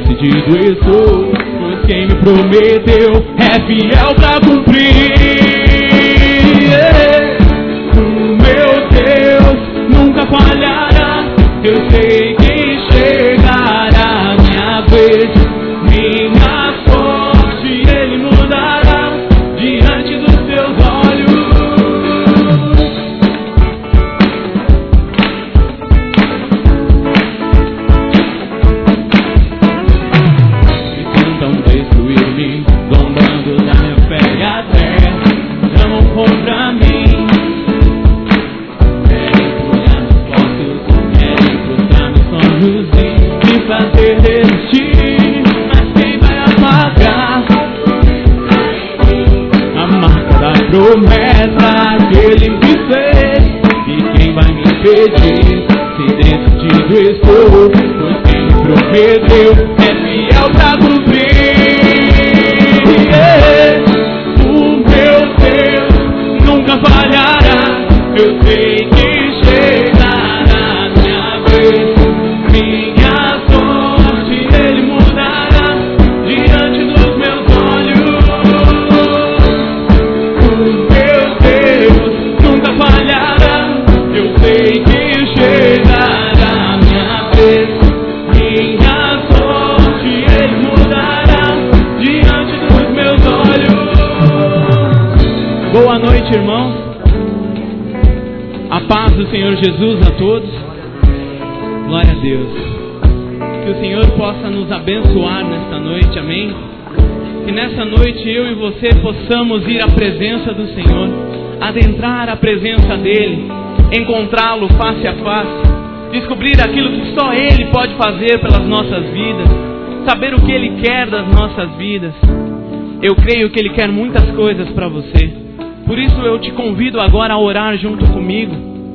decidido estou, pois quem me prometeu é fiel pra cumprir. O meu Deus nunca falhará, eu sei que chegará a minha vez. Minha sorte Ele mudará diante dos teus olhos. E tentam destruir-me, zombando da minha fé e até tramam contra mim. Querem folhar meus postos, querem frustrar meus sonhos e me fazer desistir. A marca da promessa que Ele me fez, e quem vai me impedir? Se decidido estou, pois quem me prometeu é fiel pra cumprir. O meu Deus nunca falhará, eu sei que chegará a minha vez. Minha sorte Ele mudará diante dos meus olhos. O meu Deus nunca falhará, eu sei que chegará a minha vez. Minha sorte Ele mudará diante dos meus olhos. Boa noite, irmãos. A paz do Senhor Jesus a todos. Glória a Deus. Que o Senhor possa nos abençoar nesta noite, amém? Que nessa noite eu e você possamos ir à presença do Senhor, adentrar a presença dEle, encontrá-lo face a face, descobrir aquilo que só Ele pode fazer pelas nossas vidas, saber o que Ele quer das nossas vidas. Eu creio que Ele quer muitas coisas para você, por isso eu te convido agora a orar junto comigo,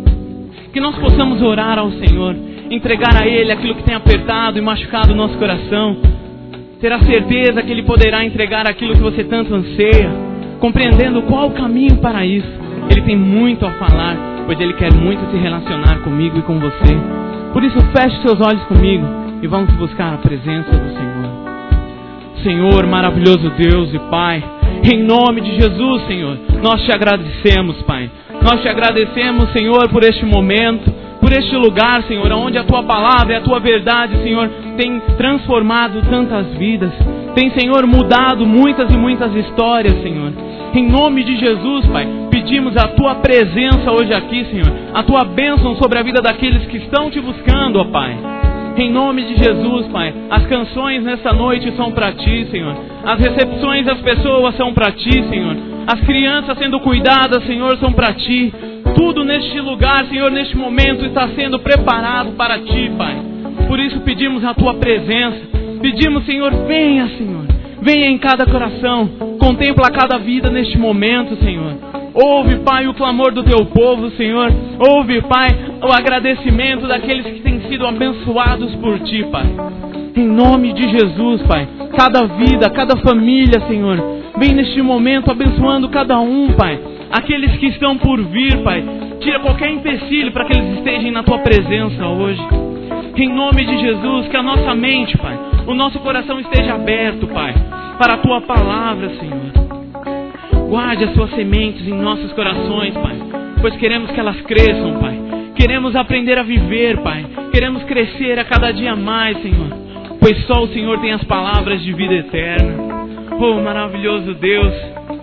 que nós possamos orar ao Senhor, entregar a Ele aquilo que tem apertado e machucado o nosso coração, ter a certeza que Ele poderá entregar aquilo que você tanto anseia, compreendendo qual o caminho para isso. Ele tem muito a falar, pois Ele quer muito se relacionar comigo e com você. Por isso feche seus olhos comigo e vamos buscar a presença do Senhor. Senhor, maravilhoso Deus e Pai, em nome de Jesus, Senhor, nós te agradecemos, Pai. Nós te agradecemos, Senhor, por este momento, por este lugar, Senhor, onde a Tua palavra e a Tua verdade, Senhor, tem transformado tantas vidas. Tem, Senhor, mudado muitas e muitas histórias, Senhor. Em nome de Jesus, Pai, pedimos a Tua presença hoje aqui, Senhor. A Tua bênção sobre a vida daqueles que estão Te buscando, ó Pai. Em nome de Jesus, Pai, as canções nessa noite são para Ti, Senhor. As recepções das pessoas são para Ti, Senhor. As crianças sendo cuidadas, Senhor, são para Ti. Tudo neste lugar, Senhor, neste momento está sendo preparado para Ti, Pai. Por isso pedimos a Tua presença. Pedimos, Senhor, venha, Senhor. Venha em cada coração. Contempla cada vida neste momento, Senhor. Ouve, Pai, o clamor do Teu povo, Senhor. Ouve, Pai, o agradecimento daqueles que têm sido abençoados por Ti, Pai. Em nome de Jesus, Pai. Cada vida, cada família, Senhor, vem neste momento abençoando cada um, Pai. Aqueles que estão por vir, Pai, tira qualquer empecilho para que eles estejam na Tua presença hoje. Em nome de Jesus, que a nossa mente, Pai, o nosso coração esteja aberto, Pai, para a Tua palavra, Senhor. Guarde as Tuas sementes em nossos corações, Pai, pois queremos que elas cresçam, Pai. Queremos aprender a viver, Pai. Queremos crescer a cada dia mais, Senhor, pois só o Senhor tem as palavras de vida eterna. Oh, maravilhoso Deus,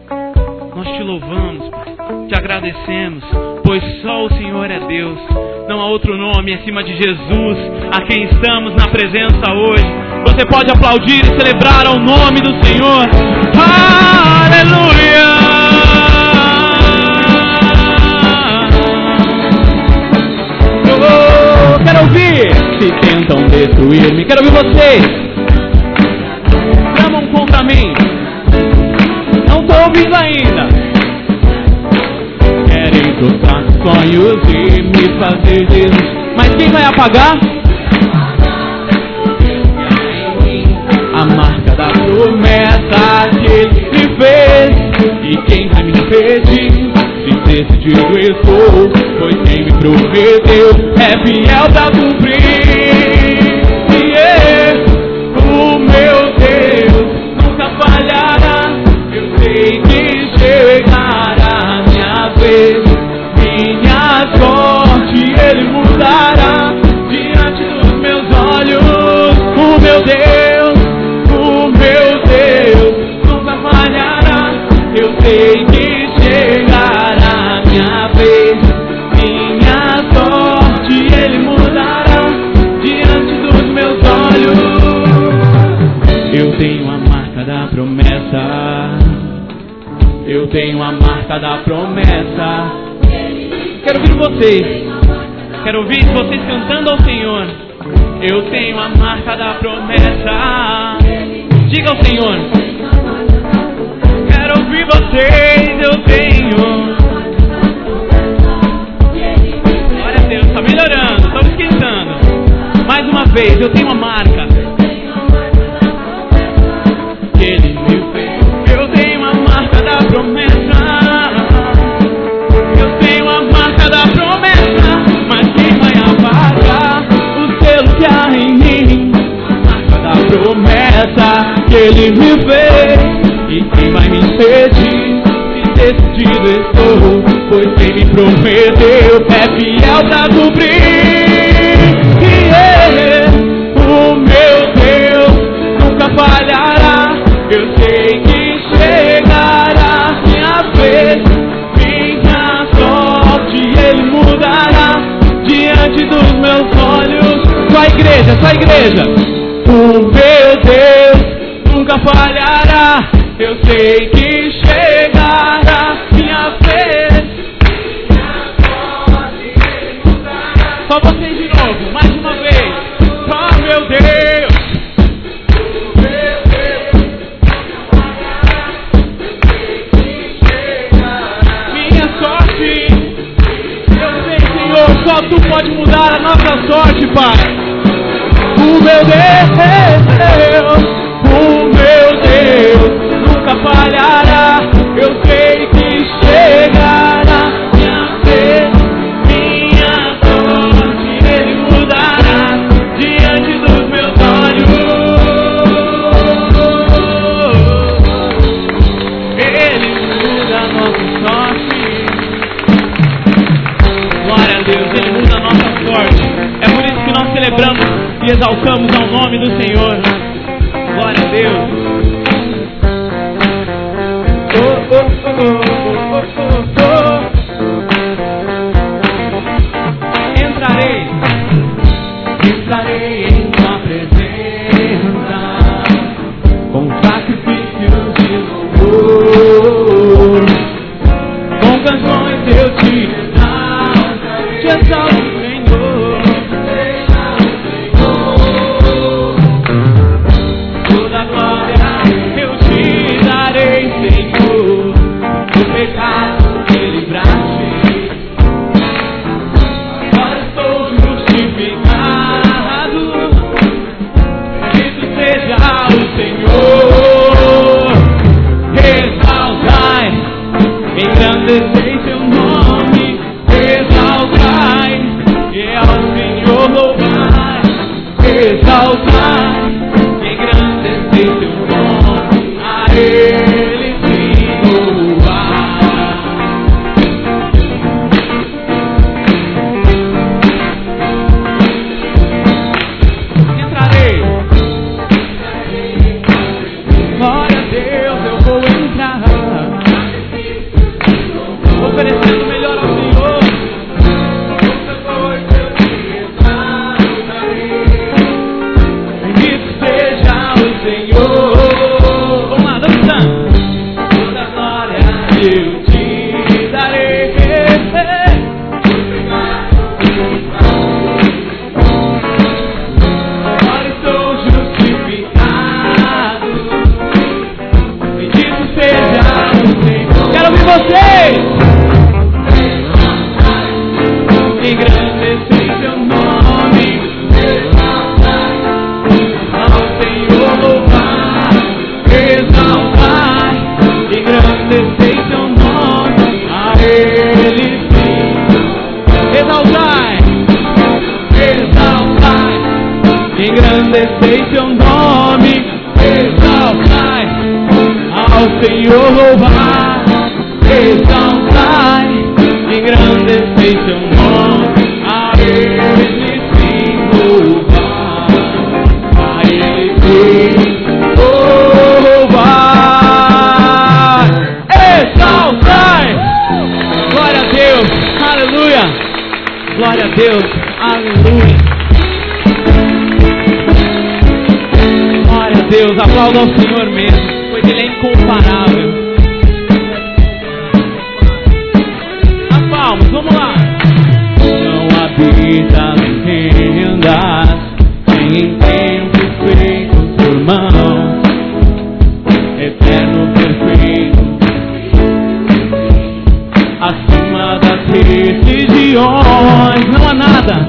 nós Te louvamos, Pai, Te agradecemos, pois só o Senhor é Deus. Não há outro nome acima de Jesus, a quem estamos na presença hoje. Você pode aplaudir e celebrar ao nome do Senhor. Aleluia! Oh, quero ouvir. Se tentam destruir-me, quero ouvir vocês. Clamam contra mim. Não estou ouvindo ainda. Querem frustrar sonhos e me fazer desistir. Mas quem vai apagar? A marca da promessa que Ele me fez. E quem vai me impedir? Se decidido estou, pois quem me prometeu é fiel pra cumprir. O tenho a marca da promessa. Eu tenho a marca da promessa. Quero ouvir vocês. Quero ouvir vocês cantando ao Senhor. Eu tenho a marca da promessa. Diga ao Senhor. Quero ouvir vocês. Eu tenho. Glória a Deus, está melhorando, estamos esquentando. Mais uma vez, eu tenho a marca que Ele me fez. Eu tenho a marca da promessa. Eu tenho a marca da promessa. Mas quem vai apagar o selo que há em mim? A marca da promessa que Ele me fez. E quem vai me impedir? Se decidido estou, pois quem me prometeu é fiel pra cumprir. O meu Deus nunca falhará. Eu sei que chegará minha vez. Minha sorte Ele mudará diante dos meus olhos. Só a igreja. O meu Deus nunca falhará. Eu sei que chegará minha vez. Só vocês de novo, mais uma vez. Oh meu Deus. Minha sorte. Eu sei, Senhor, só Tu pode mudar a nossa sorte, Pai. O meu Deus nunca falhará. Eu sei que chegará minha vez. Minha sorte Ele mudará diante dos meus olhos. Ele muda a nossa sorte. Glória a Deus, Ele muda a nossa sorte. É por isso que nós celebramos e exaltamos ao nome do Senhor. Glória a Deus. Entrarei em Tua presença com sacrifícios de louvor, com canções eu te exalto, Senhor. Toda glória eu te darei, Senhor. Do pecado me livraste, agora estou justificado. Bendito seja o Senhor. Exaltai, engrandecei Seu nome. Exaltai, e ao Senhor louvai. Exaltai, engrandecei Seu nome. A Ele sim louvar. Entrarei. Glória a Deus, eu vou entrar, oferecendo o melhor ao Senhor. Bendito seja o Senhor. Vamos lá, dançando. Toda glória eu te darei. Agora estou justificado. Bendito seja o Senhor. Quero ouvir vocês. Engrandecei Seu nome. Ao Senhor louvar. Exaltai, engrandecei Seu nome. A Ele sim. Exaltai, engrandecei Seu nome. Exaltai, ao Senhor louvar. Exaltai, engrandecei Seu nome. A Ele sim louvar. A Ele sim louvar. Exaltai. Glória a Deus. Aleluia. Glória a Deus. Aleluia. Glória a Deus. Deus, aplauda ao Senhor mesmo, pois Ele é incomparável. As palmas, vamos lá. Não habita em tendas, nem em templos feitos por mãos, eterno, perfeito, acima das religiões. Não há nada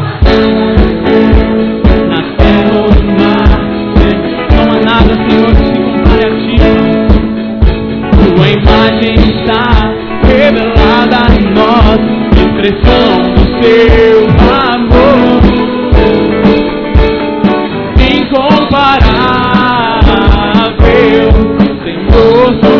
na terra ou no mar, não há nada, Senhor, que se compare a Ti. Tua imagem está revelada em nós, expressão do Seu amor, incomparável, Senhor, Tu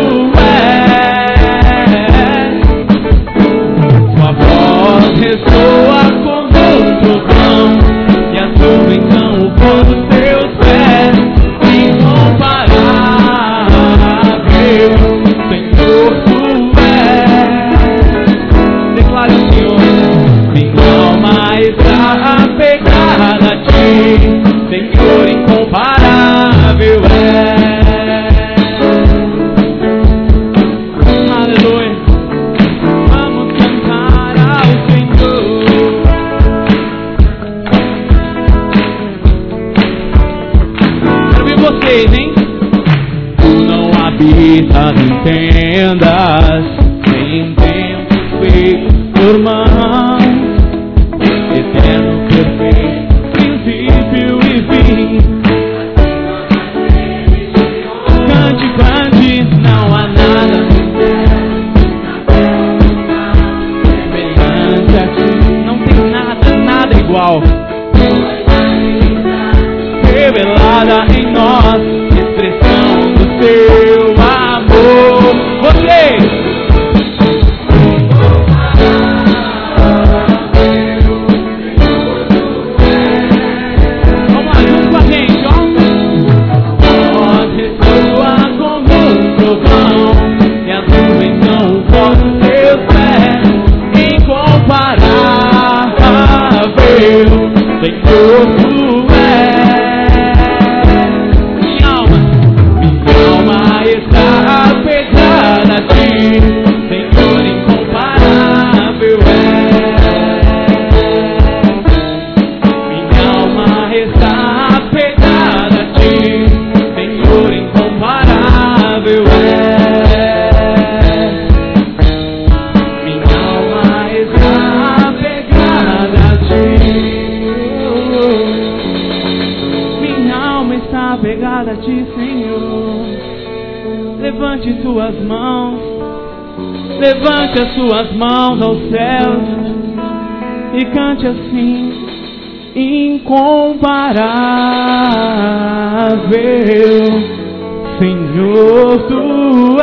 és. Tua voz ressoa como um trovão, e as nuvens são o pó dos Teus pés. Incomparável, Senhor, Tu és. Declare ao Senhor: minha alma está apegada a Ti, Senhor, incomparável é. Aleluia. Vamos cantar ao Senhor. Quero ver vocês, hein? Tu não habitas em tendas, nem em templos feitos por mãos, eterno, perfeito, princípio e fim. Cante, cante, não há nada semelhante a Ti. Não tem nada, nada igual. Revelada em nós, expressão do Seu amor. Vocês! Senhor, Tu és. Minha alma está apegada a Ti, Senhor, incomparável é. Minha alma está apegada a Ti, Senhor, incomparável é. Minha alma está apegada a Ti. Apegada a Ti, Senhor. Levante Suas mãos, levante as Suas mãos aos céus e cante assim: incomparável, Senhor, Tu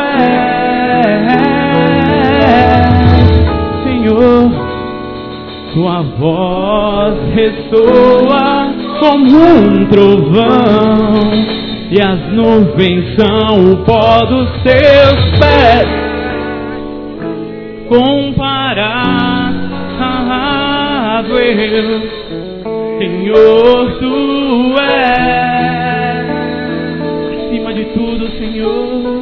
és. Senhor, Tua voz ressoa como um trovão, e as nuvens são o pó dos Teus pés. Comparável, Senhor, Tu és. Acima de tudo, Senhor,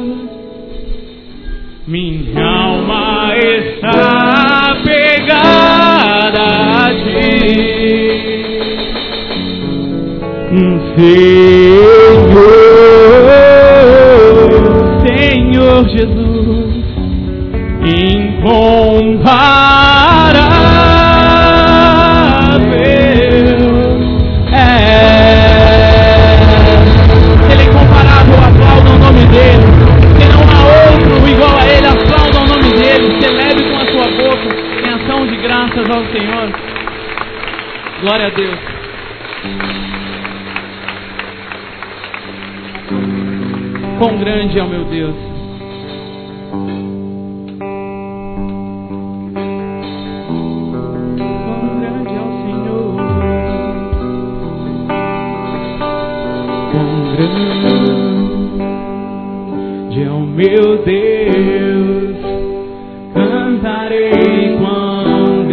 minha alma está apegada a Ti, Senhor Jesus, incomparável é. Ele é incomparável, aplauda o nome dele. Se não há outro igual a Ele, aplauda o nome dele. Celebre com a sua boca em ação de graças ao Senhor. Glória a Deus. Quão grande é o meu Deus. Quão grande é o Senhor. Quão grande é o meu Deus. Cantarei quão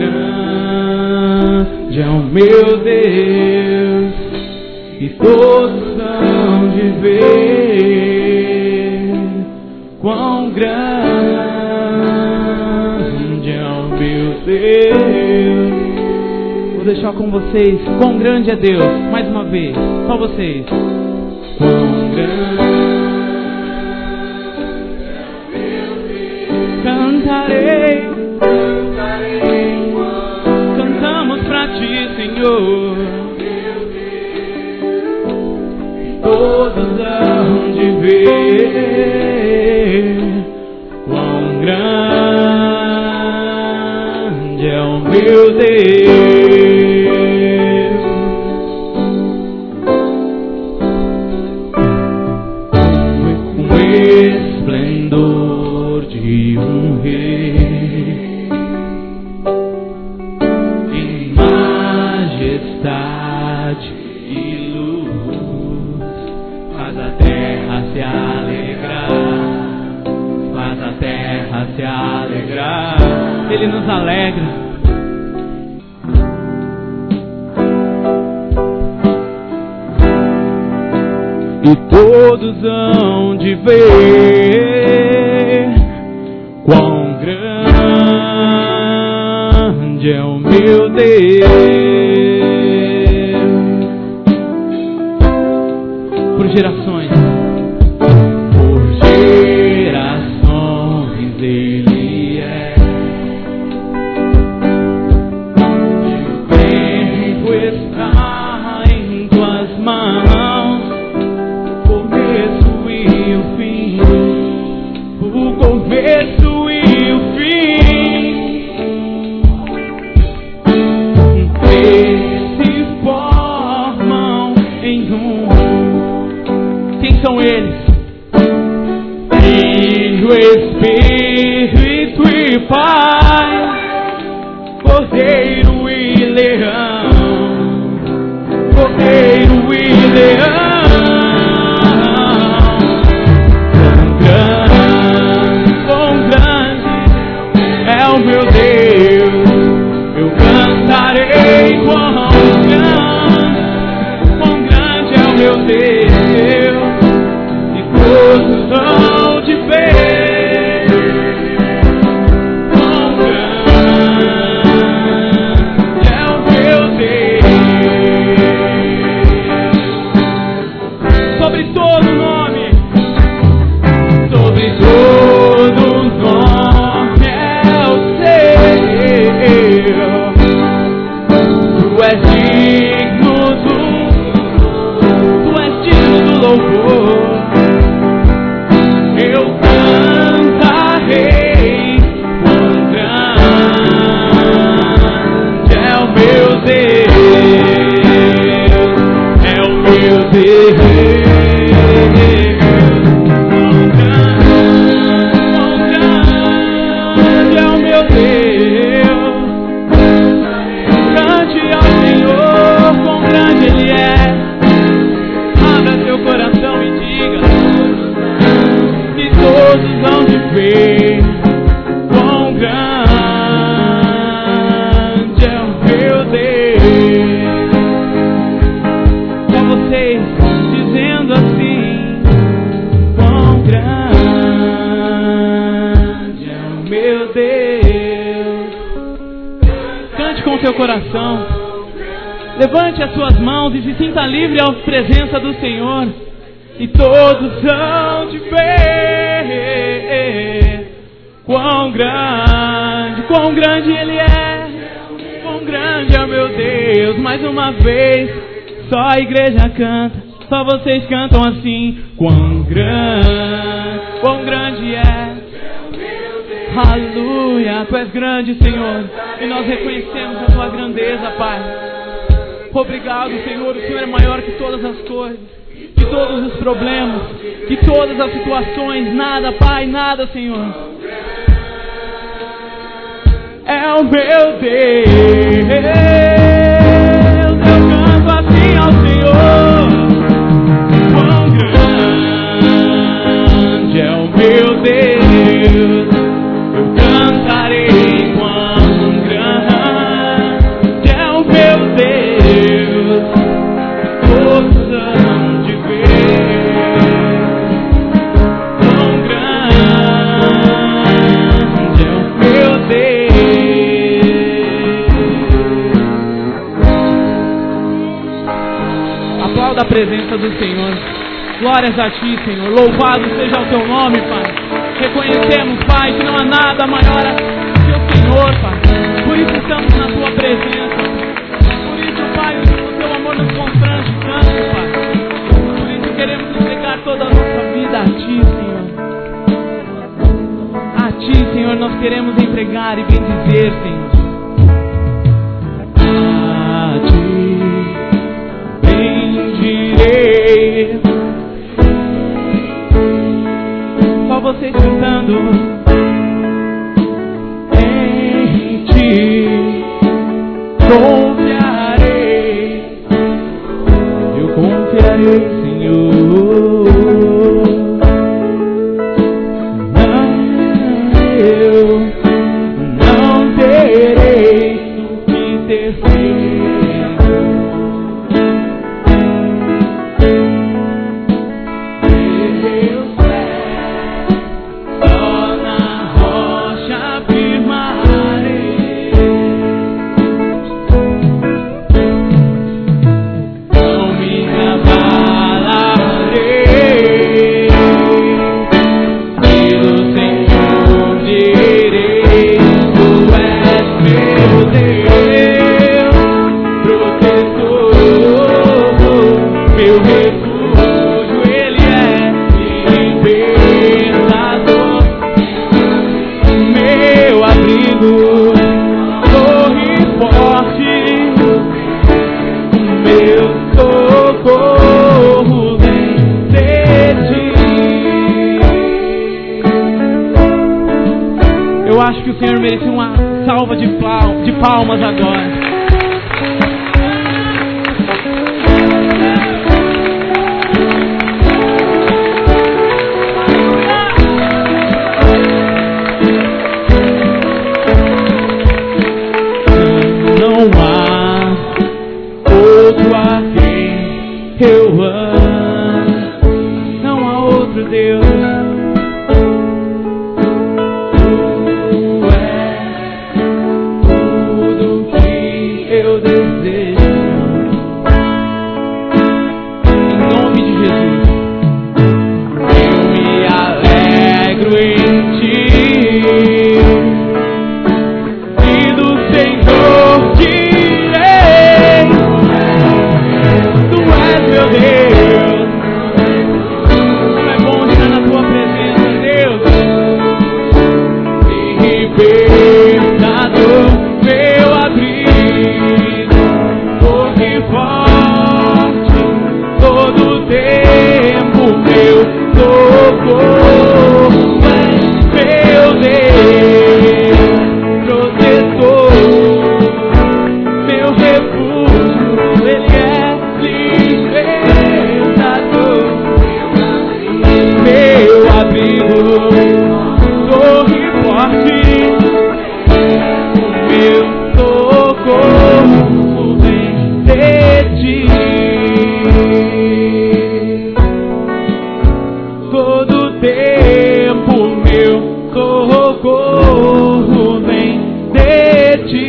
grande é o meu Deus. E todos são de ver quão grande é o meu Deus. Vou deixar com vocês, quão grande é Deus, mais uma vez, só vocês. Quão grande cantarei, cantamos pra ti, Senhor. Todos hão de ver quão grande é o meu Deus. O esplendor de um rei em majestade e luz, faz a terra se alegrar, faz a terra se alegrar. Ele nos alegra. E todos hão de ver quão grande é o meu Deus. Por gerações, Ele é. E o tempo está em tuas mãos, o começo e o fim, o começo e o fim. Se formam em um. Quem são eles? Filho, Espírito e Pai, Cordeiro e Leão, Cordeiro e Leão. Quão grande é o meu Deus, eu cantarei. Quão grande é o meu Deus, e todos hão de ver quão grande é o meu Deus. Sobre todo nome, sobre todo nome é o seu. Tu és digno do louvor. Eu cantarei, quão grande é o meu Deus, é o meu Deus. Quão grande é o meu Deus. Cante ao Senhor, quão grande Ele é. Abra seu coração e diga: e todos vão te ver quão grande é o meu Deus. Pra vocês dizendo assim: quão grande é o meu Deus. Cante com seu coração. Levante as suas mãos e se sinta livre à presença do Senhor. E todos hão de ver quão grande Ele é, quão grande é o meu Deus. Mais uma vez, só a igreja canta, só vocês cantam assim: quão grande é. Aleluia, Tu és grande, Senhor, e nós reconhecemos a Tua grandeza, Pai. Obrigado, Senhor, o Senhor é maior que todas as coisas, que todos os problemas, que todas as situações. Nada, Pai, nada, Senhor. É o meu Deus. Eu canto assim ao Senhor. Quão grande é o meu Deus. Eu cantarei quão grande é o meu Deus. Todos hão de ver presença do Senhor. Glórias a Ti, Senhor. Louvado seja o Teu nome, Pai. Reconhecemos, Pai, que não há nada maior que o Senhor, Pai. Por isso estamos na Tua presença. Por isso, Pai, o Teu amor nos constrange tanto, Pai. Por isso queremos entregar toda a nossa vida a Ti, Senhor. A Ti, Senhor, nós queremos entregar e bendizer, Senhor. A Ti bendirei. Só vocês cantando. Em Ti confiarei. Eu confiarei, Senhor. Eu não terei o que ter feito. Meus pés só na rocha firmarei. Não me abalarei. Pelo Senhor direi: Tu és meu Deus, protetor, meu refúgio, Ele é libertador, meu abrigo, torre forte, meu socorro vem de Ti. Eu acho que o Senhor merece uma salva de palmas agora. Não há outro a quem eu amo. Não há outro Deus. Tu és tudo que eu desejo. Em nome de Jesus, eu me alegro em Ti. E do Senhor direi: Tu és meu Deus. Como é bom estar na Tua presença, Deus. Libertador, meu abrigo, torre forte, todo tempo meu socorro, és meu Deus, protetor, meu refúgio, Ele é libertador, meu abrigo, torre forte, meu socorro vem de Ti. Todo tempo meu socorro vem de Ti.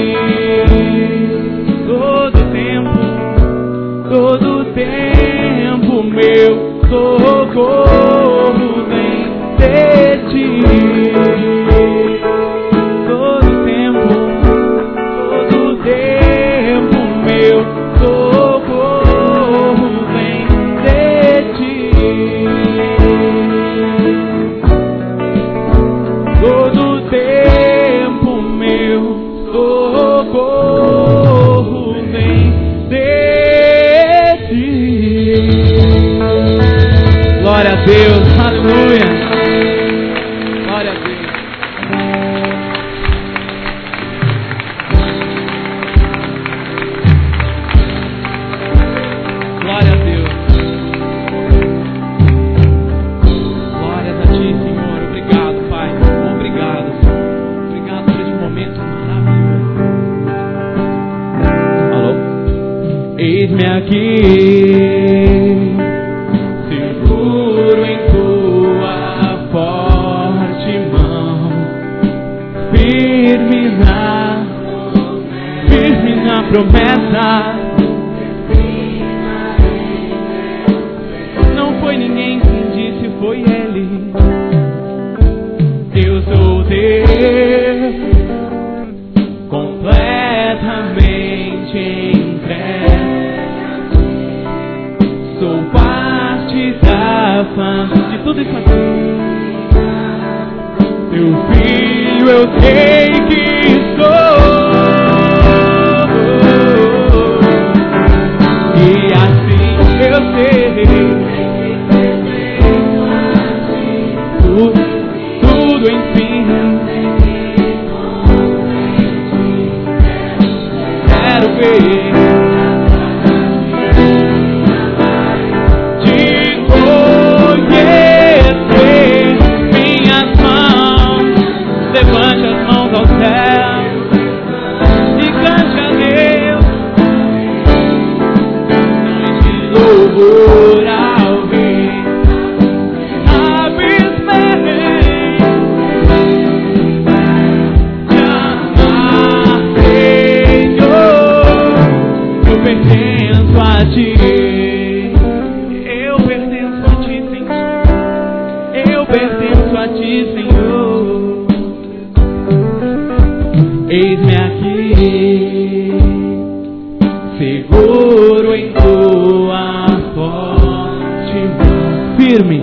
Todo tempo meu socorro vem de Ti. Todo tempo meu socorro vem de Ti. Todo tempo meu socorro vem de Ti. Glória a Deus, aleluia. Glória a Deus. Glória a Deus. Glórias a Ti, Senhor. Obrigado, Pai. Obrigado. Obrigado por esse momento maravilhoso. Alô? Eis-me aqui, seguro em Tua forte mão, firme na promessa. foi ninguém quem disse, foi Ele. Eu sou teu, completamente entregue. Sou parte da família de tudo isso aqui. Teu filho eu sei que sou. E assim eu sei. Tudo enfim. Quero ver. Te conhecer. Minhas mãos. Levante as mãos ao céu. E cante a Deus. Noite de louvor ao Rei. Eu pertenço a ti, Senhor. Eu pertenço a ti, Senhor. Eis-me aqui, seguro em tua forte mão. Firme.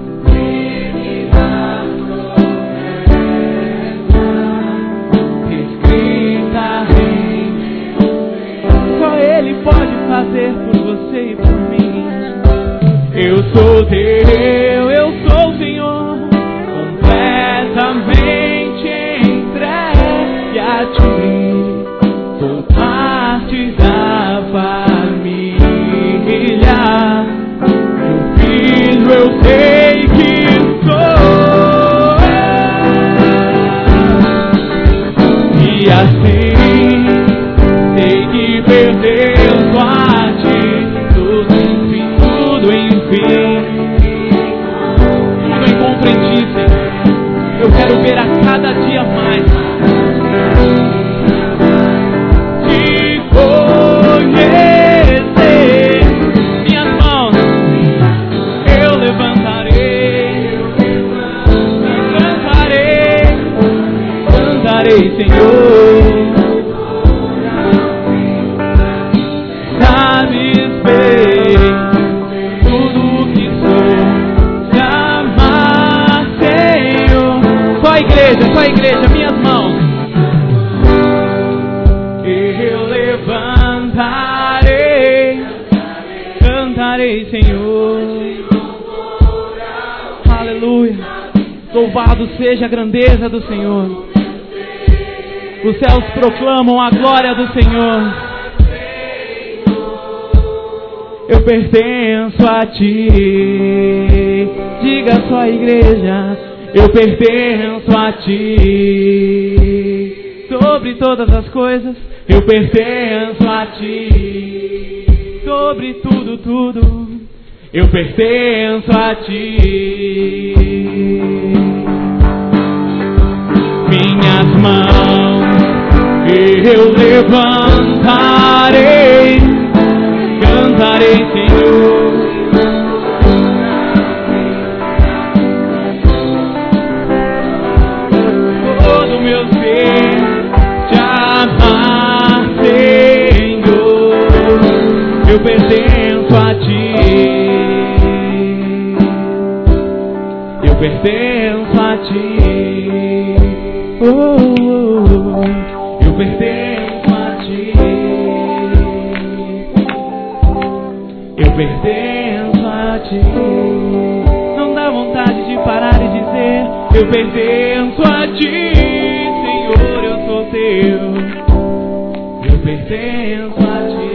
Escrita em. Só Ele pode fazer por você e por mim. Eu sou teu, eu sou o Senhor, completamente entregue a ti. Sou parte da família. Meu filho eu sei que sou. E assim sei que pertenço a ti. Tudo enfim, tudo encontra em ti, Senhor. Eu quero ver a cada dia mais. Te conhecer. Minhas mãos eu levantarei. Cantarei, Senhor. Sabes bem tudo o que sou. Te amar, Senhor. Só a igreja, minhas mãos. Eu levantarei, cantarei, Senhor. Aleluia. Louvado seja a grandeza do Senhor. Os céus proclamam a glória do Senhor. Eu pertenço a ti. Diga só a igreja. Eu pertenço a ti. Sobre todas as coisas, eu pertenço a ti. Sobre tudo, tudo, eu pertenço a ti. Minhas mãos eu levantarei, cantarei, Senhor. Todo meu ser te amar, Senhor. Eu pertenço a ti. Eu pertenço a ti. Oh, oh, oh. Eu pertenço a ti. Eu pertenço a ti. Não dá vontade de parar e dizer: eu pertenço a ti, Senhor, eu sou teu. Eu pertenço a ti.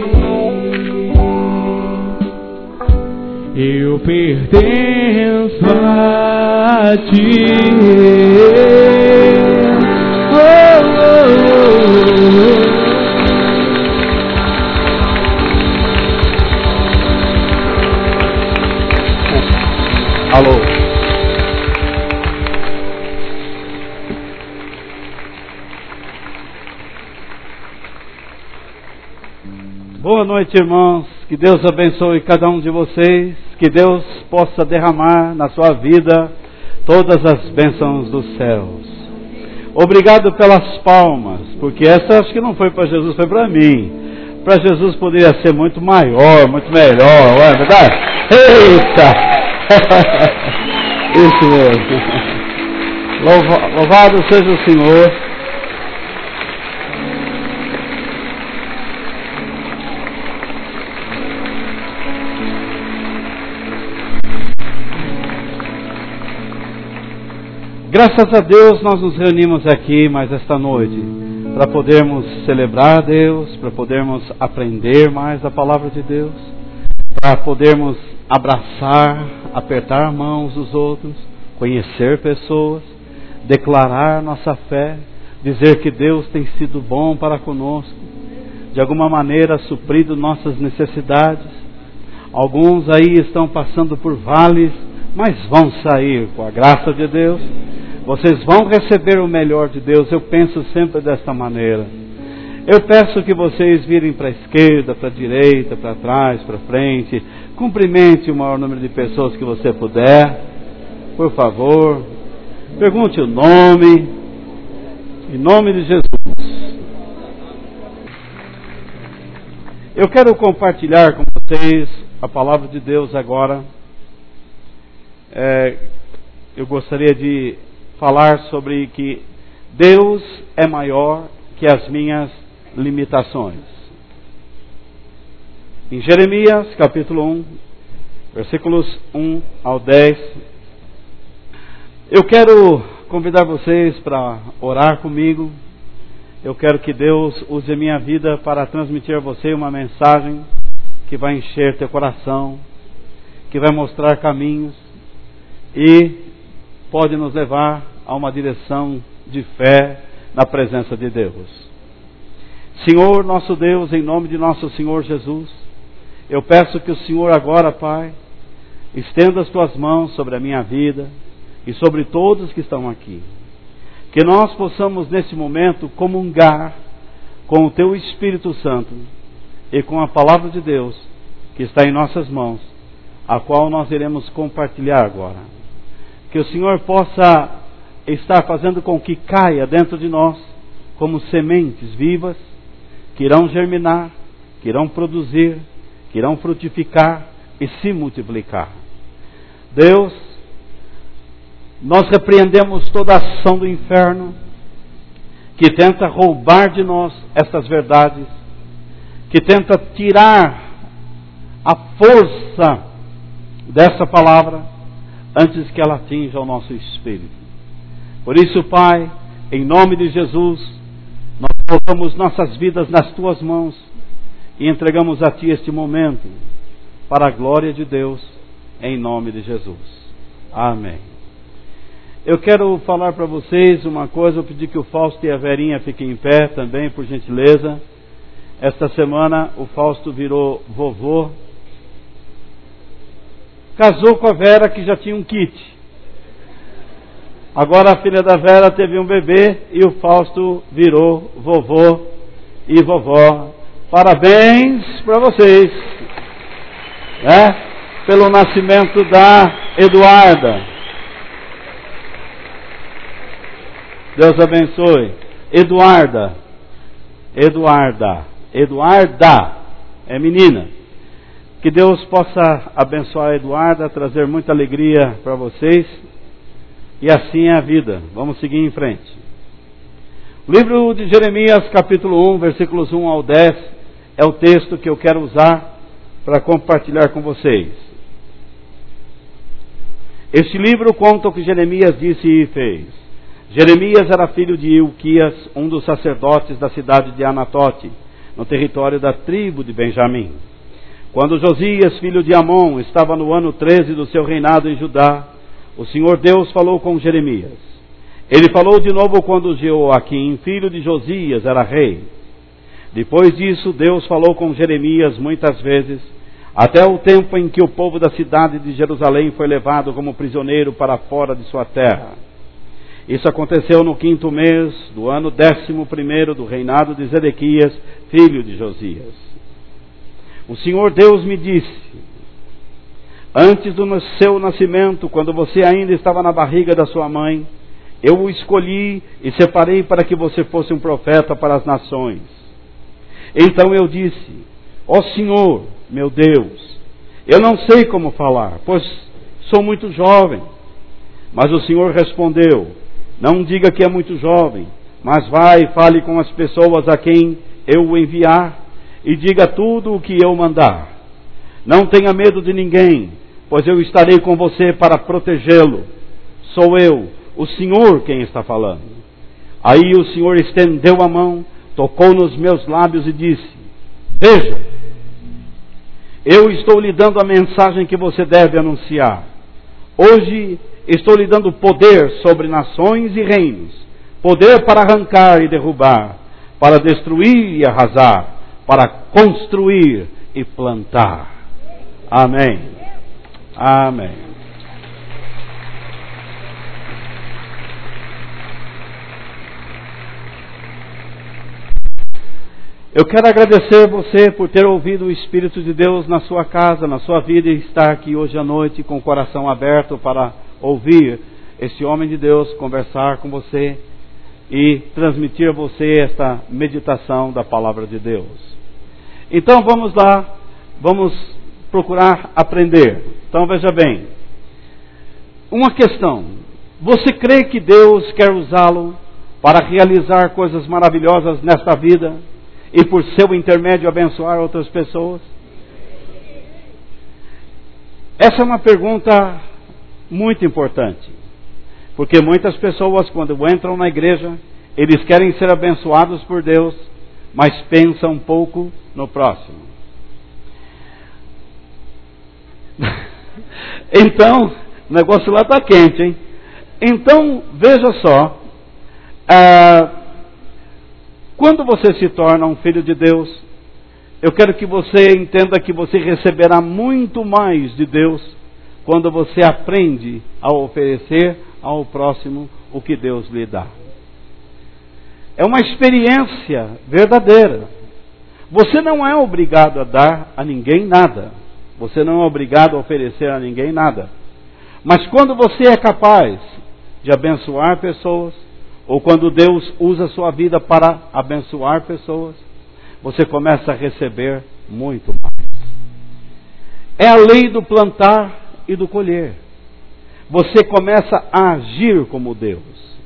Eu pertenço a ti. Oh, oh, oh. Alô. Boa noite, irmãos. que Deus abençoe cada um de vocês, que Deus possa derramar na sua vida todas as bênçãos dos céus. Obrigado pelas palmas, porque essa acho que não foi para Jesus, foi para mim. Para Jesus poderia ser muito maior, muito melhor, não é verdade? Eita! Isso mesmo. Louvado seja o Senhor. Graças a Deus nós nos reunimos aqui mais esta noite para podermos celebrar a Deus, para podermos aprender mais a palavra de Deus, para podermos abraçar, apertar a mão uns dos outros, conhecer pessoas, declarar nossa fé, dizer que Deus tem sido bom para conosco, de alguma maneira suprido nossas necessidades. Alguns aí estão passando por vales, mas vão sair com a graça de Deus. Vocês vão receber o melhor de Deus. Eu penso sempre desta maneira. Eu peço que vocês virem para a esquerda, para a direita, para trás, para frente. Cumprimente o maior número de pessoas que você puder. Por favor. Pergunte o nome. Em nome de Jesus. Eu quero compartilhar com vocês a palavra de Deus agora. Eu gostaria de falar sobre que Deus é maior que as minhas limitações. Em Jeremias, capítulo 1, versículos 1 ao 10, eu quero convidar vocês para orar comigo. Eu quero que Deus use a minha vida para transmitir a você uma mensagem que vai encher teu coração, que vai mostrar caminhos e pode nos levar a uma direção de fé na presença de Deus. Senhor, nosso Deus, em nome de nosso Senhor Jesus, eu peço que o Senhor agora, Pai, estenda as tuas mãos sobre a minha vida e sobre todos que estão aqui. Que nós possamos nesse momento comungar com o teu Espírito Santo e com a palavra de Deus que está em nossas mãos, a qual nós iremos compartilhar agora. Que o Senhor possa estar fazendo com que caia dentro de nós como sementes vivas, que irão germinar, que irão produzir, que irão frutificar e se multiplicar. Deus, nós repreendemos toda a ação do inferno que tenta roubar de nós estas verdades, que tenta tirar a força dessa palavra antes que ela atinja o nosso espírito. Por isso, Pai, em nome de Jesus, nós colocamos nossas vidas nas tuas mãos e entregamos a ti este momento para a glória de Deus, em nome de Jesus. Amém. Eu quero falar para vocês uma coisa. Eu pedi que o Fausto e a Verinha fiquem em pé também, por gentileza. Esta semana o Fausto virou vovô. Casou com a Vera, que já tinha um kit. Agora a filha da Vera teve um bebê e o Fausto virou vovô e vovó. Parabéns para vocês, pelo nascimento da Eduarda. Deus abençoe. Eduarda é menina. Que Deus possa abençoar a Eduarda, trazer muita alegria para vocês. E assim é a vida. Vamos seguir em frente. O livro de Jeremias, capítulo 1, versículos 1 ao 10, é o texto que eu quero usar para compartilhar com vocês. Este livro conta o que Jeremias disse e fez. Jeremias era filho de Ilquias, um dos sacerdotes da cidade de Anatote, no território da tribo de Benjamim. Quando Josias, filho de Amon, estava no ano 13 do seu reinado em Judá, o Senhor Deus falou com Jeremias. Ele falou de novo quando Jeoaquim, filho de Josias, era rei. Depois disso, Deus falou com Jeremias muitas vezes, até o tempo em que o povo da cidade de Jerusalém foi levado como prisioneiro para fora de sua terra. Isso aconteceu no 5º mês do ano 11º do reinado de Zedequias, filho de Josias. O Senhor Deus me disse, antes do seu nascimento, quando você ainda estava na barriga da sua mãe, eu o escolhi e separei para que você fosse um profeta para as nações. Então eu disse, ó Senhor, meu Deus, eu não sei como falar, pois sou muito jovem. Mas o Senhor respondeu, não diga que é muito jovem, mas vai e fale com as pessoas a quem eu o enviar, e diga tudo o que eu mandar. Não tenha medo de ninguém, pois eu estarei com você para protegê-lo. Sou eu, o Senhor, quem está falando. Aí o Senhor estendeu a mão, tocou nos meus lábios e disse, veja, eu estou lhe dando a mensagem que você deve anunciar. Hoje estou lhe dando poder sobre nações e reinos, poder para arrancar e derrubar, para destruir e arrasar, para construir e plantar. Amém. Amém. Eu quero agradecer você por ter ouvido o Espírito de Deus na sua casa, na sua vida, e estar aqui hoje à noite com o coração aberto para ouvir esse homem de Deus conversar com você e transmitir a você esta meditação da palavra de Deus. Então vamos lá, vamos procurar aprender. Então veja bem, uma questão, você crê que Deus quer usá-lo para realizar coisas maravilhosas nesta vida e por seu intermédio abençoar outras pessoas? Essa é uma pergunta muito importante, porque muitas pessoas, quando entram na igreja, eles querem ser abençoados por Deus, mas pensam um pouco no próximo. Então, o negócio lá está quente, hein? Então, veja só, quando você se torna um filho de Deus, eu quero que você entenda que você receberá muito mais de Deus quando você aprende a oferecer ao próximo o que Deus lhe dá. É uma experiência verdadeira. Você não é obrigado a dar a ninguém nada. Você não é obrigado a oferecer a ninguém nada. Mas quando você é capaz de abençoar pessoas, ou quando Deus usa a sua vida para abençoar pessoas, você começa a receber muito mais. É a lei do plantar e do colher. Você começa a agir como Deus.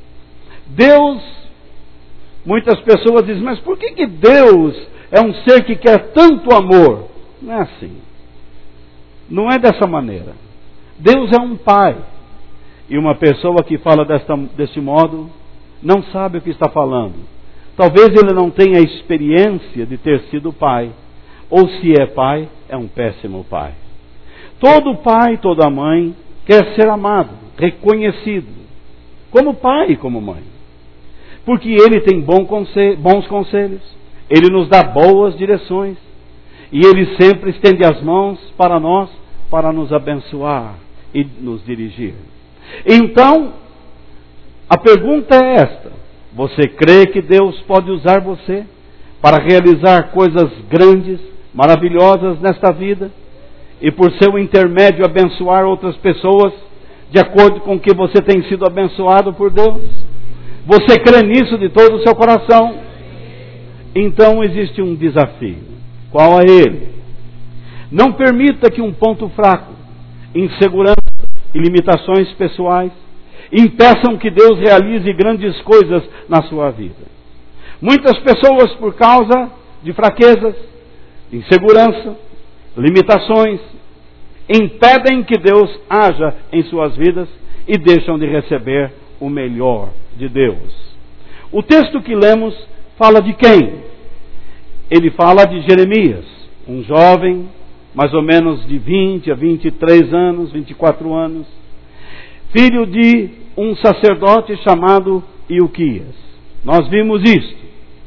Deus, muitas pessoas dizem, mas por que Deus é um ser que quer tanto amor? Não é assim. Não é dessa maneira. Deus é um pai. E uma pessoa que fala deste modo não sabe o que está falando. Talvez ele não tenha a experiência de ter sido pai. Ou se é pai, é um péssimo pai. Todo pai, toda mãe quer ser amado, reconhecido, como pai e como mãe. Porque ele tem bons conselhos, ele nos dá boas direções, e ele sempre estende as mãos para nós, para nos abençoar e nos dirigir. Então, a pergunta é esta: você crê que Deus pode usar você para realizar coisas grandes, maravilhosas nesta vida, e por seu intermédio abençoar outras pessoas, de acordo com que você tem sido abençoado por Deus? Você crê nisso de todo o seu coração? Então existe um desafio. Qual é ele? Não permita que um ponto fraco, insegurança e limitações pessoais impeçam que Deus realize grandes coisas na sua vida. Muitas pessoas, por causa de fraquezas, insegurança, limitações, impedem que Deus haja em suas vidas e deixam de receber o melhor de Deus. O texto que lemos fala de quem? Ele fala de Jeremias, um jovem, mais ou menos de 20 a 23 anos, 24 anos, filho de um sacerdote chamado Ilquias. Nós vimos isto.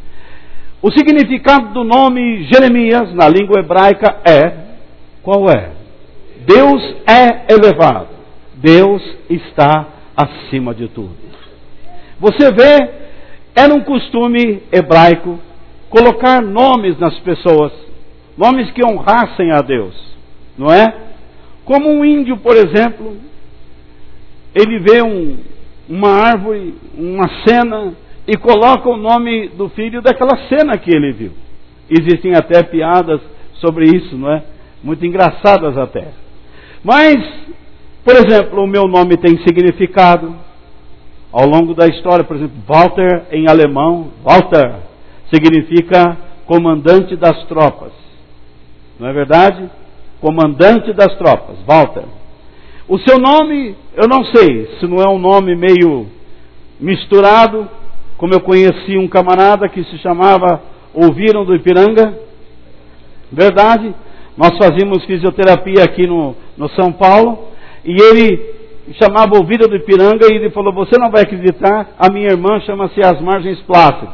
O significado do nome Jeremias na língua hebraica é, qual é? Deus é elevado. Deus está acima de tudo. Você vê, era um costume hebraico colocar nomes nas pessoas, nomes que honrassem a Deus, não é? Como um índio, por exemplo, ele vê uma árvore, uma cena, e coloca o nome do filho daquela cena que ele viu. Existem até piadas sobre isso, não é? Muito engraçadas até. Mas, por exemplo, o meu nome tem significado. Ao longo da história, por exemplo, Walter em alemão, Walter significa comandante das tropas. Não é verdade? Comandante das tropas, Walter. O seu nome, eu não sei, se não é um nome meio misturado, como eu conheci um camarada que se chamava Ouviram do Ipiranga. Verdade? Nós fazíamos fisioterapia aqui no São Paulo, e ele chamava Ouviram do Ipiranga, e ele falou, você não vai acreditar, a minha irmã chama-se As Margens Plácidas.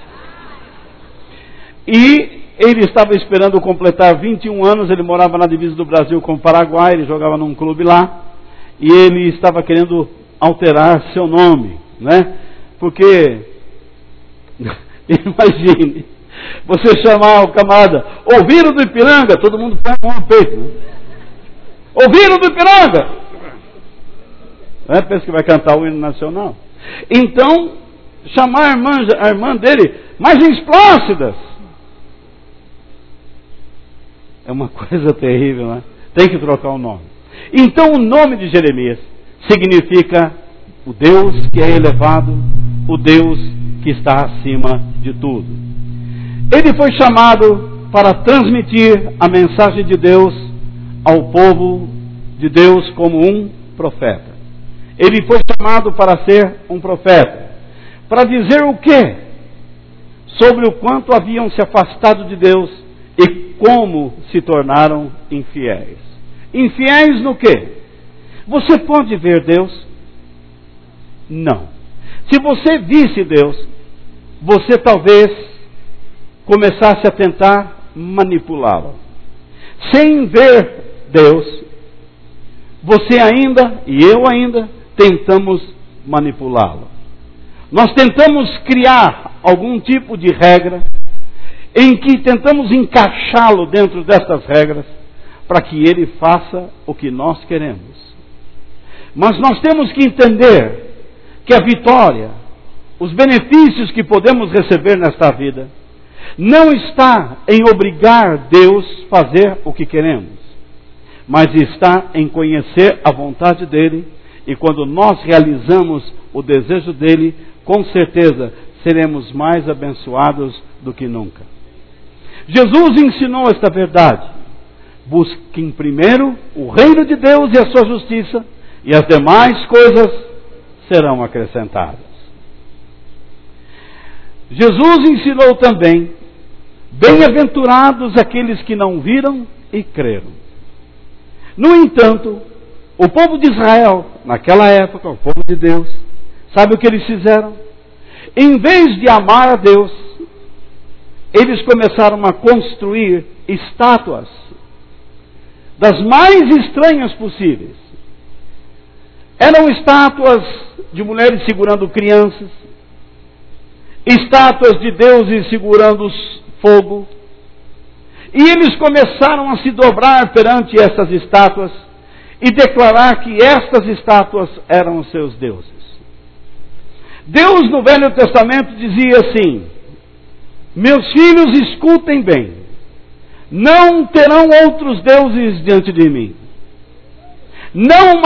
E ele estava esperando completar 21 anos, ele morava na divisa do Brasil com o Paraguai, ele jogava num clube lá, e ele estava querendo alterar seu nome, né? Porque, imagine, você chamar o camarada, Ouviram do Ipiranga, todo mundo põe a mão no peito. Né? Ouviram do Ipiranga! Pensa que vai cantar o hino nacional. Então, chamar a irmã dele, Margens Plácidas. É uma coisa terrível, né? Tem que trocar o nome. Então, o nome de Jeremias significa o Deus que é elevado, o Deus que está acima de tudo. Ele foi chamado para transmitir a mensagem de Deus ao povo de Deus como um profeta. Ele foi chamado para ser um profeta. Para dizer o quê? Sobre o quanto haviam se afastado de Deus e como se tornaram infiéis. Infiéis no quê? Você pode ver Deus? Não. Se você visse Deus, você talvez começasse a tentar manipulá-lo. Sem ver Deus, você ainda, e eu ainda, tentamos manipulá-lo. Nós tentamos criar algum tipo de regra em que tentamos encaixá-lo dentro dessas regras para que ele faça o que nós queremos. Mas nós temos que entender que a vitória, os benefícios que podemos receber nesta vida, não está em obrigar Deus a fazer o que queremos, mas está em conhecer a vontade dele, e quando nós realizamos o desejo dele, com certeza seremos mais abençoados do que nunca. Jesus ensinou esta verdade. Busquem primeiro o reino de Deus e a sua justiça, e as demais coisas serão acrescentadas. Jesus ensinou também, bem-aventurados aqueles que não viram e creram. No entanto, o povo de Israel, naquela época, o povo de Deus, sabe o que eles fizeram? Em vez de amar a Deus, eles começaram a construir estátuas das mais estranhas possíveis. Eram estátuas de mulheres segurando crianças, estátuas de deuses segurando fogo, e eles começaram a se dobrar perante essas estátuas e declarar que estas estátuas eram os seus deuses. Deus no Velho Testamento dizia assim: meus filhos, escutem bem, não terão outros deuses diante de mim. Não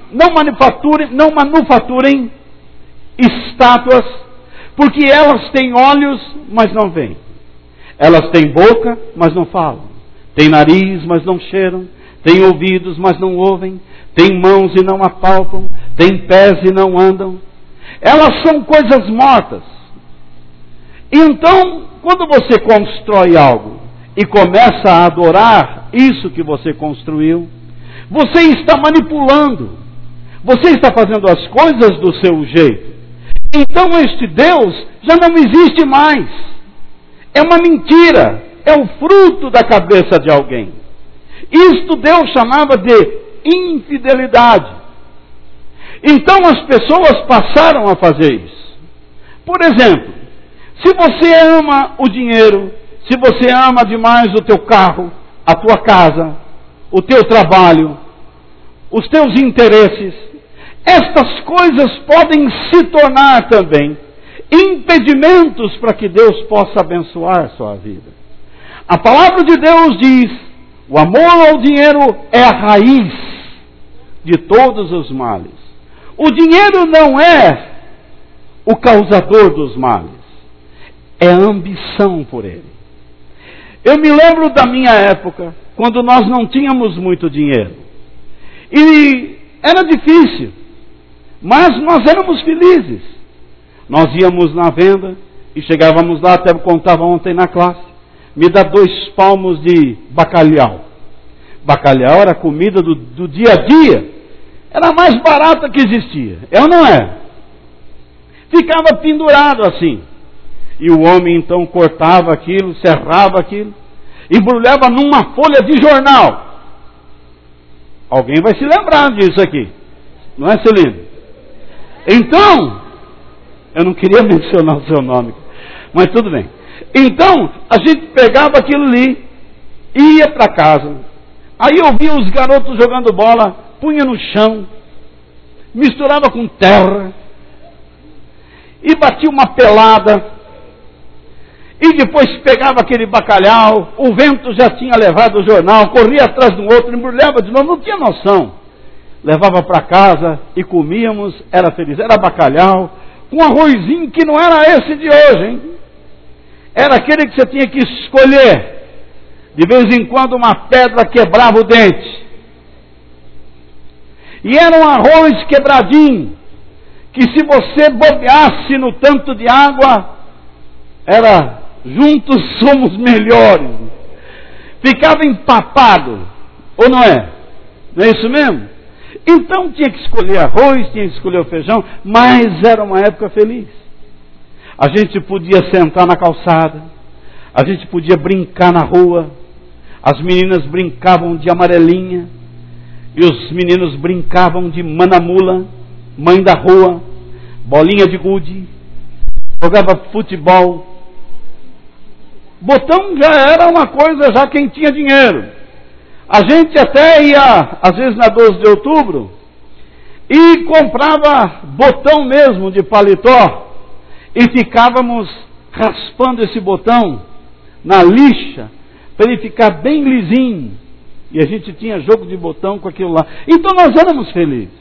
manufaturem estátuas, porque elas têm olhos, mas não veem. Elas têm boca, mas não falam. Têm nariz, mas não cheiram. Têm ouvidos, mas não ouvem. Têm mãos e não apalpam. Têm pés e não andam. Elas são coisas mortas. Então, quando você constrói algo e começa a adorar isso que você construiu, você está manipulando. Você está fazendo as coisas do seu jeito. Então este Deus já não existe mais. É uma mentira. É o fruto da cabeça de alguém. Isto Deus chamava de infidelidade. Então as pessoas passaram a fazer isso. Por exemplo, se você ama o dinheiro, se você ama demais o teu carro, a tua casa, o teu trabalho, os teus interesses, estas coisas podem se tornar também impedimentos para que Deus possa abençoar a sua vida. A palavra de Deus diz: o amor ao dinheiro é a raiz de todos os males. O dinheiro não é o causador dos males, é a ambição por ele. Eu me lembro da minha época, quando nós não tínhamos muito dinheiro. E era difícil, mas nós éramos felizes. Nós íamos na venda e chegávamos lá, até contava ontem na classe, me dá 2 palmos de bacalhau. Bacalhau era a comida do dia a dia, era a mais barata que existia, é ou não é? Ficava pendurado assim. E o homem então cortava aquilo, serrava aquilo, embrulhava numa folha de jornal. Alguém vai se lembrar disso aqui, não é, Celino? Então, eu não queria mencionar o seu nome, mas tudo bem. Então, a gente pegava aquilo ali, ia para casa. Aí eu via os garotos jogando bola, punha no chão, misturava com terra, e batia uma pelada, e depois pegava aquele bacalhau, o vento já tinha levado o jornal, corria atrás do outro, embrulhava de novo, não tinha noção. Levava para casa e comíamos, era feliz. Era bacalhau, com arrozinho que não era esse de hoje, hein? Era aquele que você tinha que escolher. De vez em quando uma pedra quebrava o dente. E era um arroz quebradinho, que se você bobeasse no tanto de água, era juntos somos melhores. Ficava empapado, ou não é? Não é isso mesmo? Então tinha que escolher arroz, tinha que escolher o feijão, mas era uma época feliz. A gente podia sentar na calçada, a gente podia brincar na rua, as meninas brincavam de amarelinha, e os meninos brincavam de manamula, mãe da rua, bolinha de gude, jogava futebol. Botão já era uma coisa, já quem tinha dinheiro. A gente até ia, às vezes na 12 de outubro, e comprava botão mesmo de paletó, e ficávamos raspando esse botão na lixa, para ele ficar bem lisinho. E a gente tinha jogo de botão com aquilo lá. Então nós éramos felizes.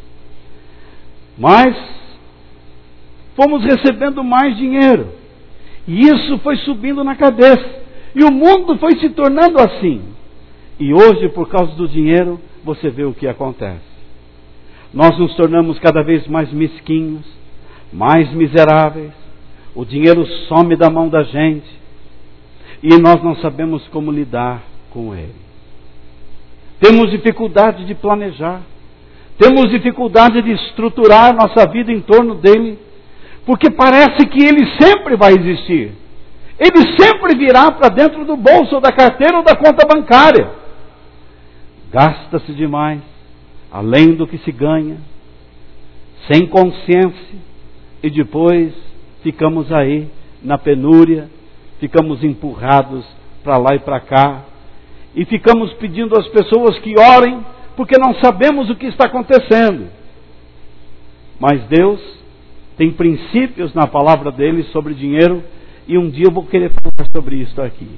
Mas fomos recebendo mais dinheiro. E isso foi subindo na cabeça. E o mundo foi se tornando assim. E hoje, por causa do dinheiro, você vê o que acontece. Nós nos tornamos cada vez mais mesquinhos, mais miseráveis. O dinheiro some da mão da gente. E nós não sabemos como lidar com ele. Temos dificuldade de planejar. Temos dificuldade de estruturar nossa vida em torno dele. Porque parece que ele sempre vai existir. Ele sempre virá para dentro do bolso, ou da carteira, ou da conta bancária. Gasta-se demais, além do que se ganha, sem consciência, e depois ficamos aí na penúria, ficamos empurrados para lá e para cá, e ficamos pedindo às pessoas que orem, porque não sabemos o que está acontecendo. Mas Deus tem princípios na palavra dele sobre dinheiro, e um dia eu vou querer falar sobre isso aqui.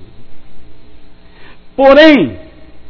Porém,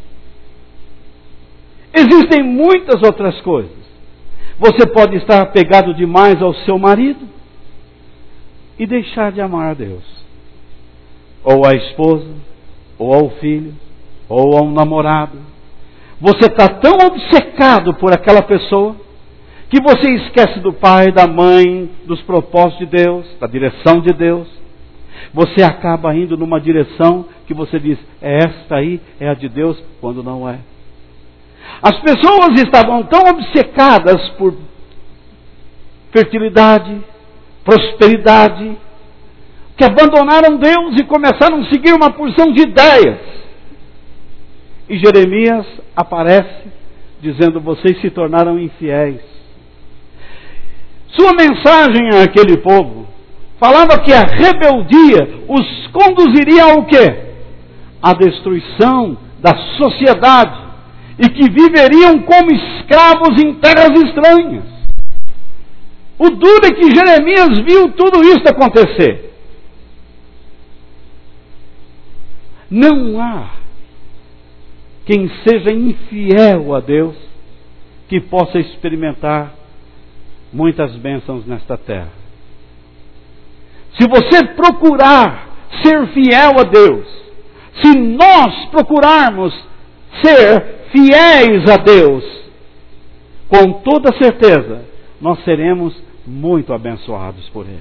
existem muitas outras coisas. Você pode estar apegado demais ao seu marido e deixar de amar a Deus, ou à esposa, ou ao filho, ou a um namorado. Você está tão obcecado por aquela pessoa que você esquece do pai, da mãe, dos propósitos de Deus, da direção de Deus. Você acaba indo numa direção que você diz, esta aí é a de Deus, quando não é. As pessoas estavam tão obcecadas por fertilidade, prosperidade, que abandonaram Deus e começaram a seguir uma porção de ideias. E Jeremias aparece dizendo, vocês se tornaram infiéis. Sua mensagem àquele povo falava que a rebeldia os conduziria ao quê? À destruição da sociedade, e que viveriam como escravos em terras estranhas. O duro é que Jeremias viu tudo isso acontecer. Não há quem seja infiel a Deus que possa experimentar muitas bênçãos nesta terra. Se você procurar ser fiel a Deus, se nós procurarmos ser fiéis a Deus, com toda certeza, nós seremos muito abençoados por Ele.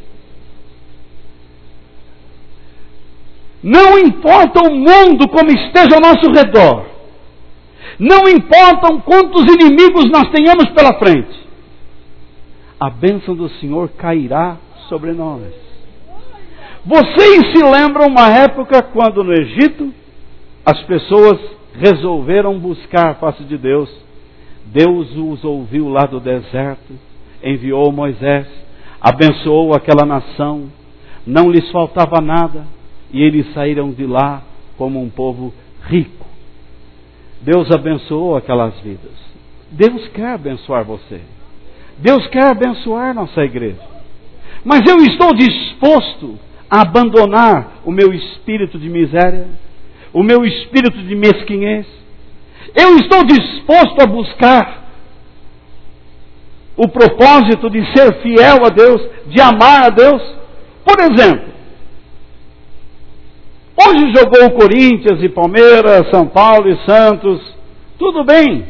Não importa o mundo como esteja ao nosso redor, não importam quantos inimigos nós tenhamos pela frente, a bênção do Senhor cairá sobre nós. Vocês se lembram uma época quando no Egito as pessoas resolveram buscar a face de Deus? Deus os ouviu lá do deserto, enviou Moisés, abençoou aquela nação, não lhes faltava nada, e eles saíram de lá como um povo rico. Deus abençoou aquelas vidas. Deus quer abençoar você. Deus quer abençoar nossa igreja. Mas eu estou disposto a abandonar o meu espírito de miséria, o meu espírito de mesquinhez. Eu estou disposto a buscar o propósito de ser fiel a Deus, de amar a Deus. Por exemplo, hoje jogou o Corinthians e Palmeiras, São Paulo e Santos, tudo bem.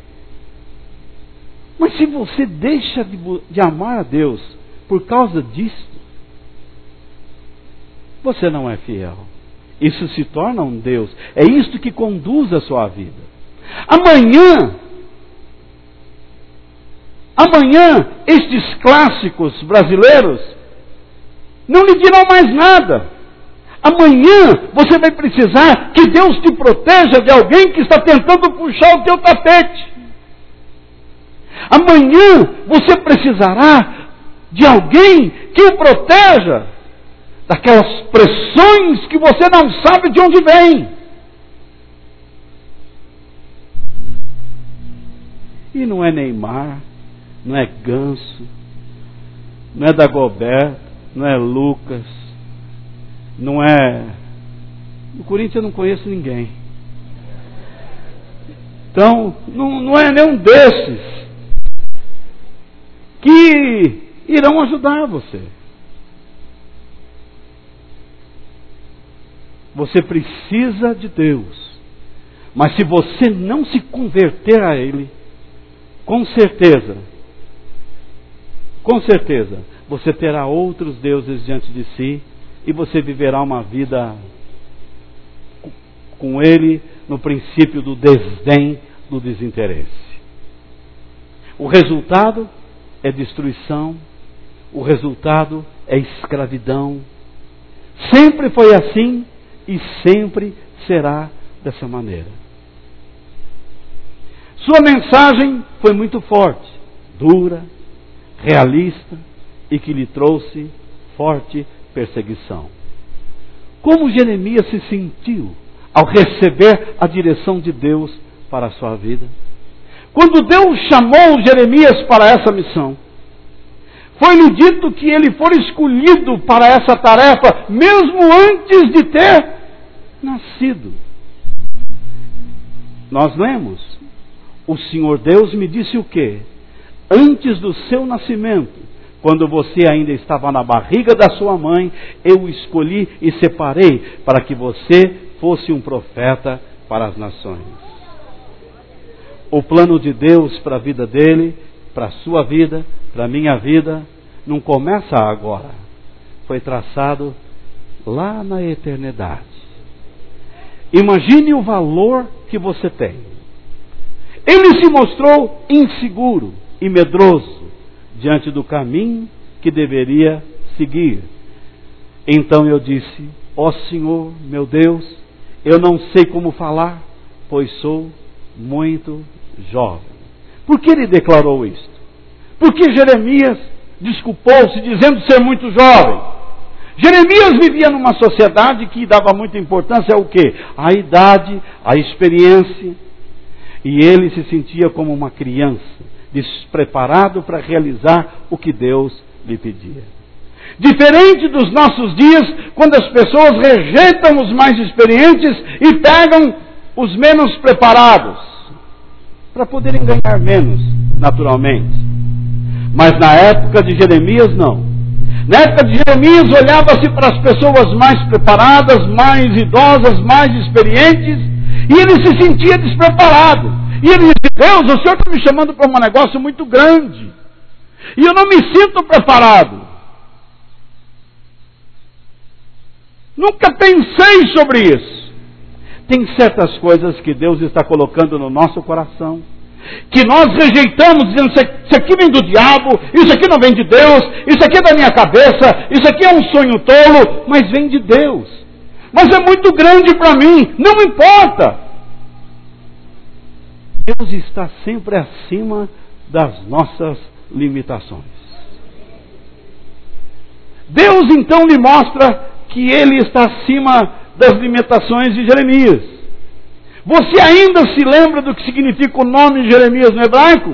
Mas se você deixa de amar a Deus por causa disso, você não é fiel. Isso se torna um Deus. É isto que conduz a sua vida. Amanhã, estes clássicos brasileiros não lhe dirão mais nada. Amanhã você vai precisar que Deus te proteja de alguém que está tentando puxar o teu tapete. Amanhã você precisará de alguém que o proteja daquelas pressões que você não sabe de onde vem. E não é Neymar, não é Ganso, não é Dagoberto, não é Lucas, não é... No Corinthians eu não conheço ninguém. Então, não é nenhum desses que irão ajudar você. Você precisa de Deus. Mas se você não se converter a Ele, com certeza, você terá outros deuses diante de si e você viverá uma vida com Ele no princípio do desdém, do desinteresse. O resultado é destruição, o resultado é escravidão. Sempre foi assim e sempre será dessa maneira. Sua mensagem foi muito forte, dura, realista e que lhe trouxe forte perseguição. Como Jeremias se sentiu ao receber a direção de Deus para a sua vida? Quando Deus chamou Jeremias para essa missão, foi-lhe dito que ele for escolhido para essa tarefa mesmo antes de ter nascido. Nós lemos, o Senhor Deus me disse o quê? Antes do seu nascimento, quando você ainda estava na barriga da sua mãe, eu o escolhi e separei para que você fosse um profeta para as nações. O plano de Deus para a vida dele, para a sua vida, para a minha vida, não começa agora. Foi traçado lá na eternidade. Imagine o valor que você tem. Ele se mostrou inseguro e medroso diante do caminho que deveria seguir. Então eu disse: ó Senhor, meu Deus, eu não sei como falar, pois sou muito jovem. Por que ele declarou isto? Porque Jeremias desculpou-se dizendo ser muito jovem. Jeremias vivia numa sociedade que dava muita importância ao quê? À idade, à experiência. E ele se sentia como uma criança, despreparado para realizar o que Deus lhe pedia. Diferente dos nossos dias, quando as pessoas rejeitam os mais experientes e pegam os menos preparados, para poderem ganhar menos, naturalmente. Mas na época de Jeremias, não. Na época de Jeremias, olhava-se para as pessoas mais preparadas, mais idosas, mais experientes, e ele se sentia despreparado. E ele disse: Deus, o Senhor está me chamando para um negócio muito grande, e eu não me sinto preparado. Nunca pensei sobre isso. Tem certas coisas que Deus está colocando no nosso coração, que nós rejeitamos, dizendo: isso aqui vem do diabo, isso aqui não vem de Deus, isso aqui é da minha cabeça, isso aqui é um sonho tolo, mas vem de Deus. Mas é muito grande para mim, não importa. Deus está sempre acima das nossas limitações. Deus então lhe mostra que ele está acima das limitações de Jeremias. Você ainda se lembra do que significa o nome Jeremias no hebraico?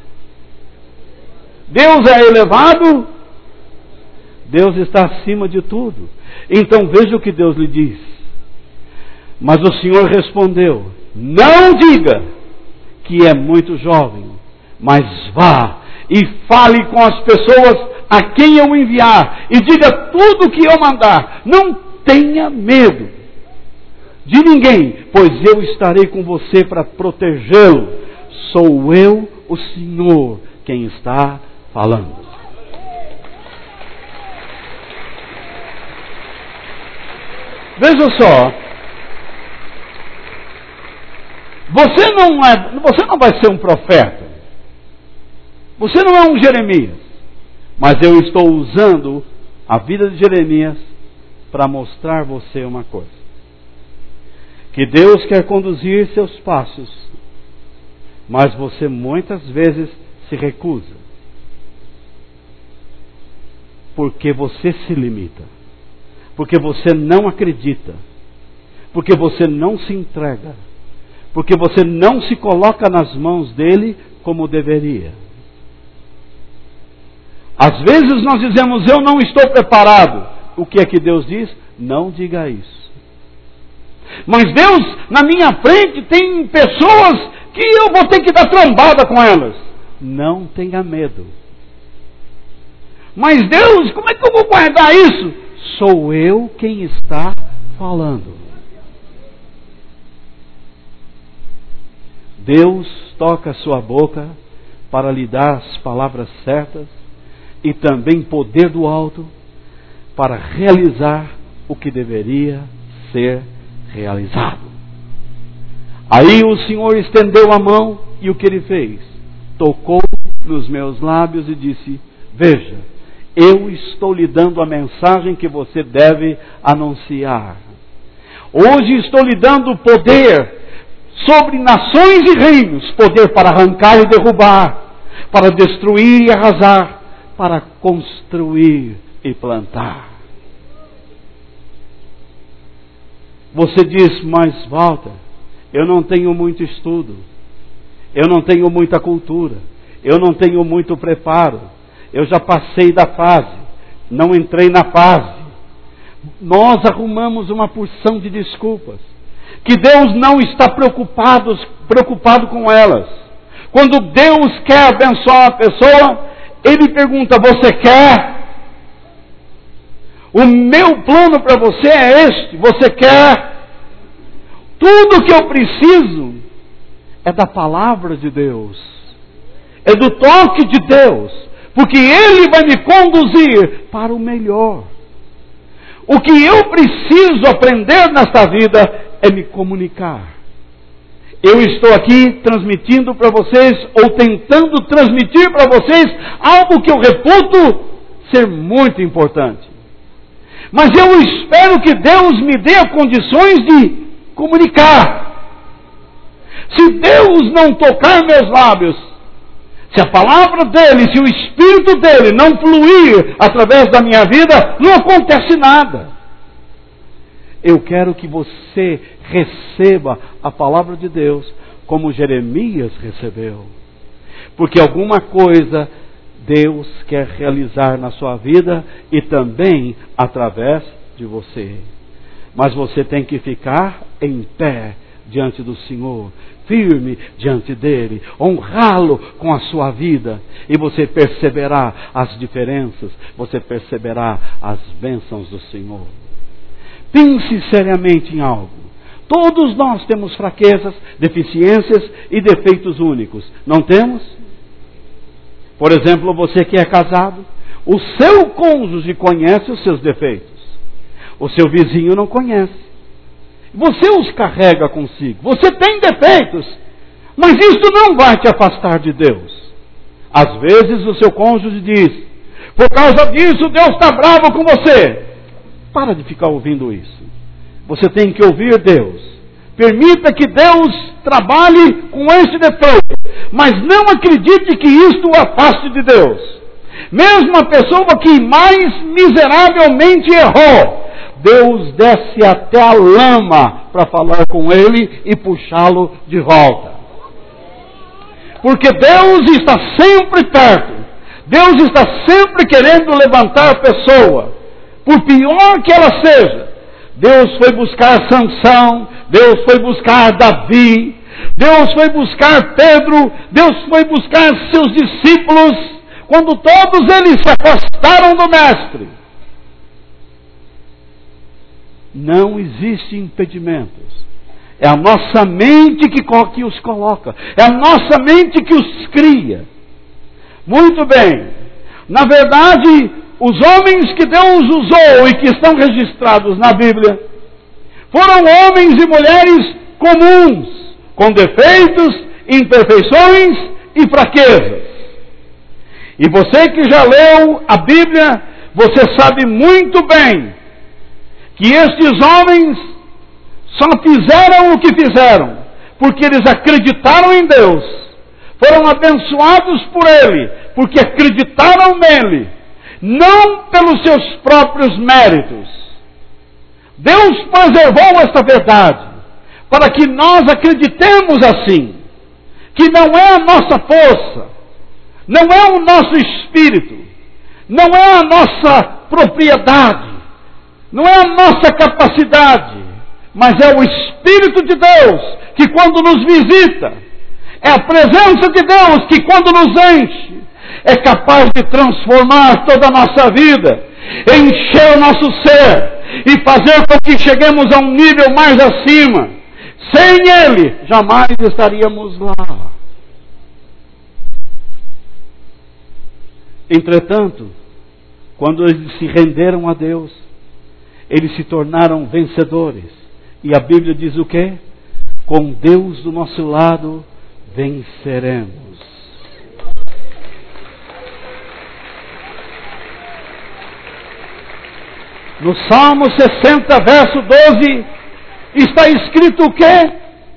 Deus é elevado, Deus está acima de tudo. Então veja o que Deus lhe diz. Mas o Senhor respondeu: não diga que é muito jovem, mas vá e fale com as pessoas a quem eu enviar, e diga tudo o que eu mandar. Não tenha medo de ninguém, pois eu estarei com você para protegê-lo. Sou eu, o Senhor, quem está falando. Veja só, você não vai ser um profeta, você não é um Jeremias, mas eu estou usando a vida de Jeremias para mostrar a você uma coisa: que Deus quer conduzir seus passos, mas você muitas vezes se recusa, porque você se limita, porque você não acredita, porque você não se entrega, porque você não se coloca nas mãos dele como deveria. Às vezes nós dizemos: eu não estou preparado. O que é que Deus diz? Não diga isso. Mas Deus, na minha frente, tem pessoas que eu vou ter que dar trombada com elas. Não tenha medo. Mas Deus, como é que eu vou guardar isso? Sou eu quem está falando. Deus toca a sua boca para lhe dar as palavras certas, e também poder do alto para realizar o que deveria ser realizado. Aí o Senhor estendeu a mão, e o que ele fez? Tocou nos meus lábios e disse: veja, eu estou lhe dando a mensagem que você deve anunciar. Hoje estou lhe dando poder sobre nações e reinos, poder para arrancar e derrubar, para destruir e arrasar, para construir e plantar. Você diz: mas Walter, eu não tenho muito estudo, eu não tenho muita cultura, eu não tenho muito preparo, eu já passei da fase, não entrei na fase. Nós arrumamos uma porção de desculpas, que Deus não está preocupado com elas. Quando Deus quer abençoar a pessoa, Ele pergunta: você quer? O meu plano para você é este. Você quer? Tudo que eu preciso é da palavra de Deus, é do toque de Deus, porque Ele vai me conduzir para o melhor. O que eu preciso aprender nesta vida é me comunicar. Eu estou aqui transmitindo para vocês, ou tentando transmitir para vocês, algo que eu reputo ser muito importante. Mas eu espero que Deus me dê condições de comunicar. Se Deus não tocar meus lábios, Se a palavra dele, se o Espírito dele não fluir através da minha vida, não acontece nada. Eu quero que você receba a palavra de Deus como Jeremias recebeu. Porque alguma coisa Deus quer realizar na sua vida e também através de você. Mas você tem que ficar em pé diante do Senhor, firme diante dele, honrá-lo com a sua vida, e você perceberá as diferenças, você perceberá as bênçãos do Senhor. Pense seriamente em algo. Todos nós temos fraquezas, deficiências e defeitos únicos, não temos? Por exemplo, você que é casado, o seu cônjuge conhece os seus defeitos, o seu vizinho não conhece. Você os carrega consigo. Você tem defeitos, mas isso não vai te afastar de Deus. Às vezes o seu cônjuge diz: por causa disso Deus está bravo com você. Para de ficar ouvindo isso. Você tem que ouvir Deus. Permita que Deus trabalhe com esse defeito, mas não acredite que isto o afaste de Deus. Mesmo a pessoa que mais miseravelmente errou, Deus desce até a lama para falar com ele e puxá-lo de volta. Porque Deus está sempre perto. Deus está sempre querendo levantar a pessoa, por pior que ela seja. Deus foi buscar Sansão, Deus foi buscar Davi, Deus foi buscar Pedro, Deus foi buscar seus discípulos, quando todos eles se afastaram do Mestre. Não existe impedimentos. É a nossa mente que os coloca. É a nossa mente que os cria. Muito bem. Na verdade, os homens que Deus usou e que estão registrados na Bíblia foram homens e mulheres comuns, com defeitos, imperfeições e fraquezas. E você que já leu a Bíblia, você sabe muito bem que estes homens só fizeram o que fizeram porque eles acreditaram em Deus, foram abençoados por Ele, porque acreditaram nele, não pelos seus próprios méritos. Deus preservou esta verdade para que nós acreditemos assim, que não é a nossa força, não é o nosso espírito, não é a nossa propriedade, não é a nossa capacidade, mas é o Espírito de Deus que quando nos visita, é a presença de Deus que quando nos enche, é capaz de transformar toda a nossa vida, encher o nosso ser e fazer com que cheguemos a um nível mais acima. Sem Ele, jamais estaríamos lá. Entretanto, quando eles se renderam a Deus, eles se tornaram vencedores. E a Bíblia diz o quê? Com Deus do nosso lado, venceremos. No Salmo 60, verso 12, está escrito o quê?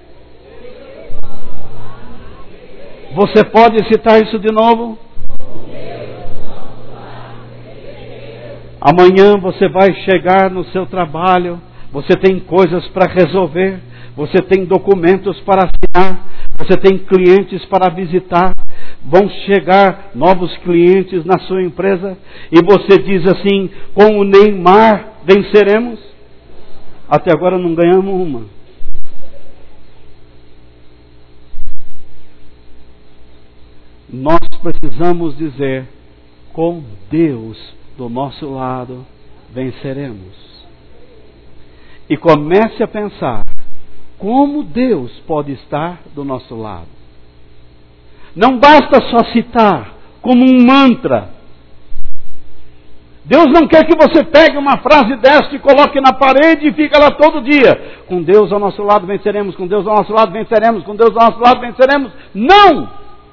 Você pode citar isso de novo? Amanhã você vai chegar no seu trabalho, você tem coisas para resolver, você tem documentos para assinar, você tem clientes para visitar, vão chegar novos clientes na sua empresa, e você diz assim: com o Neymar venceremos? Até agora não ganhamos uma. Nós precisamos dizer: com Deus do nosso lado, venceremos. E comece a pensar, como Deus pode estar do nosso lado. Não basta só citar como um mantra. Deus não quer que você pegue uma frase desta e coloque na parede e fique lá todo dia. Com Deus ao nosso lado venceremos, com Deus ao nosso lado venceremos, com Deus ao nosso lado venceremos. Não!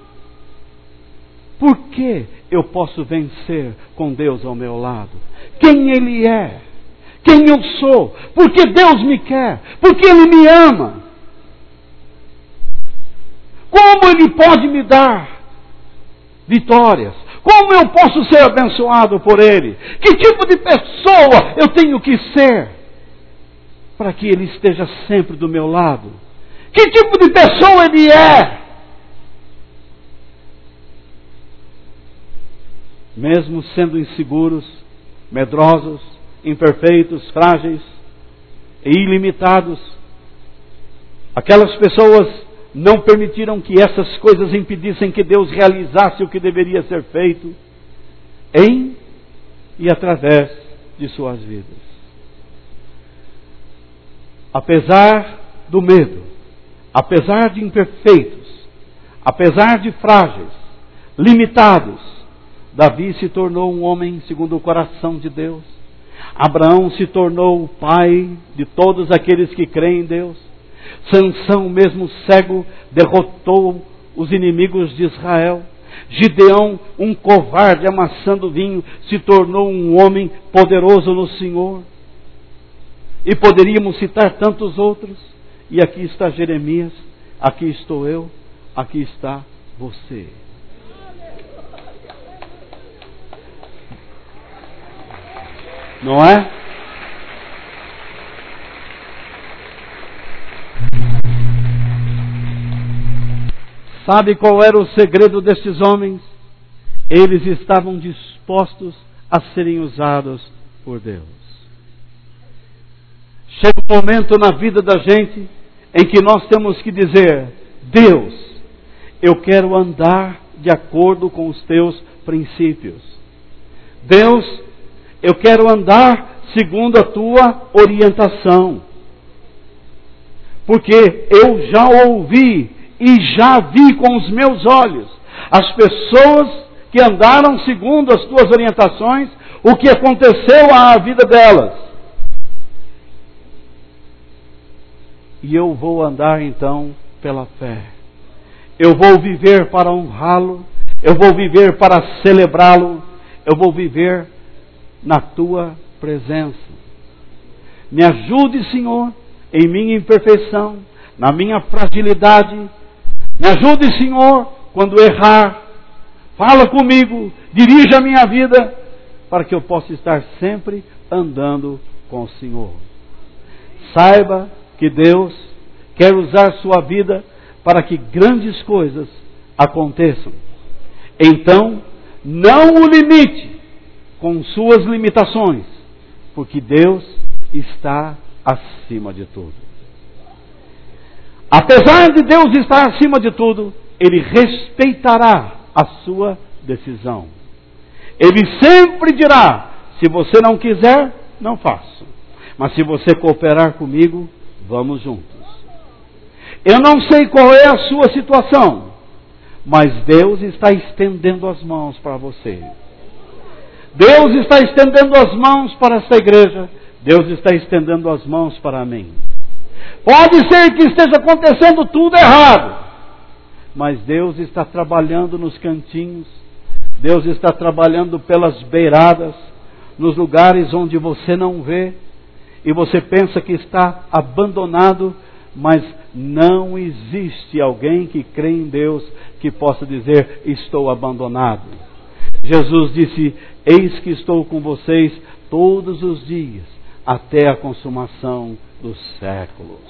Por que eu posso vencer com Deus ao meu lado? Quem Ele é? Quem eu sou? Porque Deus me quer? Porque Ele me ama? Como Ele pode me dar vitórias? Como eu posso ser abençoado por Ele? Que tipo de pessoa eu tenho que ser para que Ele esteja sempre do meu lado? Que tipo de pessoa Ele é? Mesmo sendo inseguros, medrosos, imperfeitos, frágeis e ilimitados, aquelas pessoas não permitiram que essas coisas impedissem que Deus realizasse o que deveria ser feito em e através de suas vidas. Apesar do medo, apesar de imperfeitos, apesar de frágeis, limitados, Davi se tornou um homem segundo o coração de Deus. Abraão se tornou o pai de todos aqueles que creem em Deus. Sansão, mesmo cego, derrotou os inimigos de Israel. Gideão, um covarde amassando vinho, se tornou um homem poderoso no Senhor. E poderíamos citar tantos outros. E aqui está Jeremias, aqui estou eu, aqui está você. Não é? Sabe qual era o segredo destes homens? Eles estavam dispostos a serem usados por Deus. Chega um momento na vida da gente em que nós temos que dizer: Deus, eu quero andar de acordo com os teus princípios. Deus, eu quero andar segundo a tua orientação. Porque eu já ouvi e já vi com os meus olhos as pessoas que andaram segundo as tuas orientações, o que aconteceu à vida delas. E eu vou andar então pela fé. Eu vou viver para honrá-lo, eu vou viver para celebrá-lo, eu vou viver na tua presença. Me ajude, Senhor, em minha imperfeição, na minha fragilidade. Me ajude, Senhor, quando errar. Fala comigo, dirija a minha vida, para que eu possa estar sempre andando com o Senhor. Saiba que Deus quer usar sua vida para que grandes coisas aconteçam. Então, não o limite com suas limitações, porque Deus está acima de tudo. Apesar de Deus estar acima de tudo, Ele respeitará a sua decisão. Ele sempre dirá: se você não quiser, não faço. Mas se você cooperar comigo, vamos juntos. Eu não sei qual é a sua situação, mas Deus está estendendo as mãos para você. Deus está estendendo as mãos para esta igreja. Deus está estendendo as mãos para mim. Pode ser que esteja acontecendo tudo errado, mas Deus está trabalhando nos cantinhos. Deus está trabalhando pelas beiradas, nos lugares onde você não vê, e você pensa que está abandonado, mas não existe alguém que crê em Deus que possa dizer: estou abandonado. Jesus disse: eis que estou com vocês todos os dias, até a consumação dos séculos.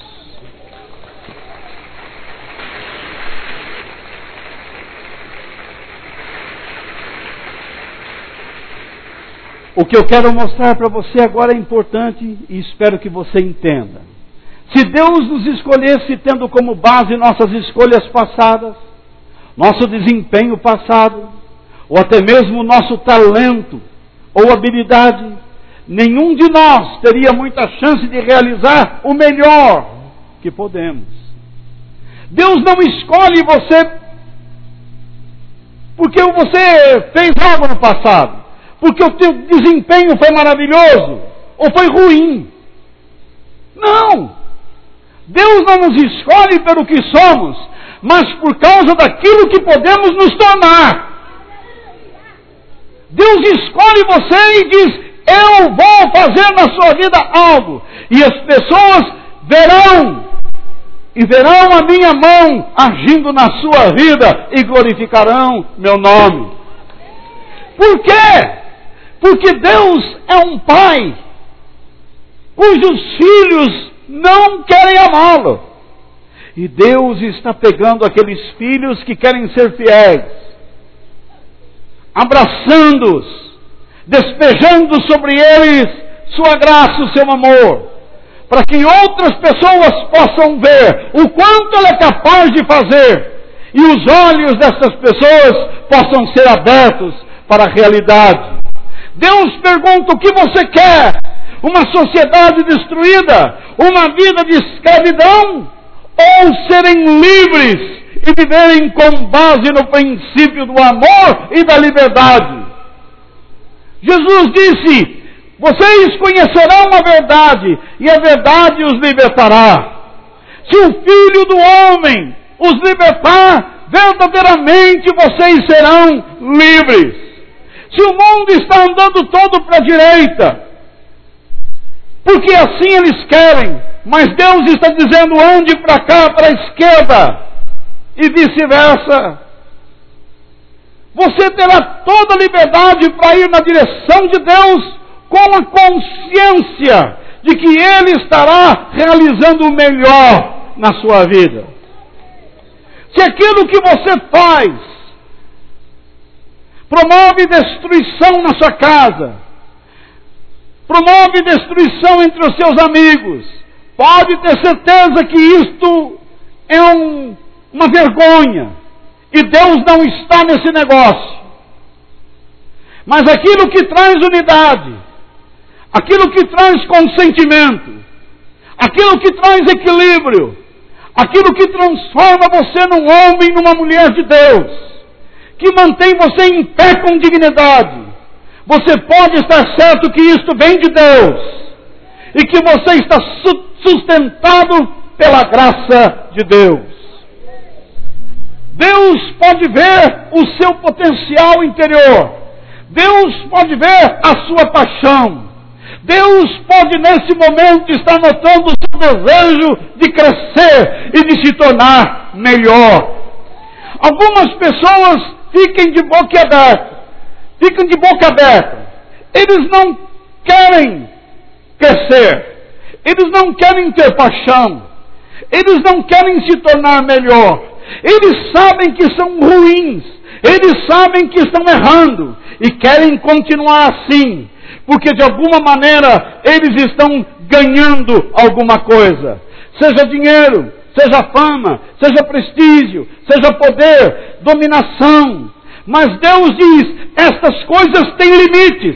O que eu quero mostrar para você agora é importante e espero que você entenda. Se Deus nos escolhesse tendo como base nossas escolhas passadas, nosso desempenho passado, ou até mesmo nosso talento ou habilidade, nenhum de nós teria muita chance de realizar o melhor que podemos. Deus não escolhe você porque você fez algo no passado, porque o teu desempenho foi maravilhoso ou foi ruim. Não! Deus não nos escolhe pelo que somos, mas por causa daquilo que podemos nos tornar. Deus escolhe você e diz: eu vou fazer na sua vida algo. E as pessoas verão e verão a minha mão agindo na sua vida e glorificarão meu nome. Por quê? Porque Deus é um pai cujos filhos não querem amá-lo. E Deus está pegando aqueles filhos que querem ser fiéis, abraçando-os, despejando sobre eles sua graça, o seu amor, para que outras pessoas possam ver o quanto Ele é capaz de fazer, e os olhos dessas pessoas possam ser abertos para a realidade. Deus pergunta: o que você quer? Uma sociedade destruída? Uma vida de escravidão? Ou serem livres e viverem com base no princípio do amor e da liberdade? Jesus disse: vocês conhecerão a verdade, e a verdade os libertará. Se o Filho do Homem os libertar, verdadeiramente vocês serão livres. Se o mundo está andando todo para a direita, porque assim eles querem, mas Deus está dizendo: ande para cá, para a esquerda, e vice-versa. Você terá toda a liberdade para ir na direção de Deus, com a consciência de que Ele estará realizando o melhor na sua vida. Se aquilo que você faz promove destruição na sua casa, promove destruição entre os seus amigos, pode ter certeza que isto é uma vergonha, e Deus não está nesse negócio. Mas aquilo que traz unidade, aquilo que traz consentimento, aquilo que traz equilíbrio, aquilo que transforma você num homem, numa mulher de Deus, que mantém você em pé com dignidade, você pode estar certo que isto vem de Deus, e que você está sustentado pela graça de Deus. Deus pode ver o seu potencial interior, Deus pode ver a sua paixão, Deus pode nesse momento estar notando o seu desejo de crescer e de se tornar melhor. Algumas pessoas ficam de boca aberta, eles não querem crescer, eles não querem ter paixão, eles não querem se tornar melhor, eles sabem que são ruins, eles sabem que estão errando e querem continuar assim, porque de alguma maneira eles estão ganhando alguma coisa, seja dinheiro, seja fama, seja prestígio, seja poder, dominação. Mas Deus diz: estas coisas têm limites.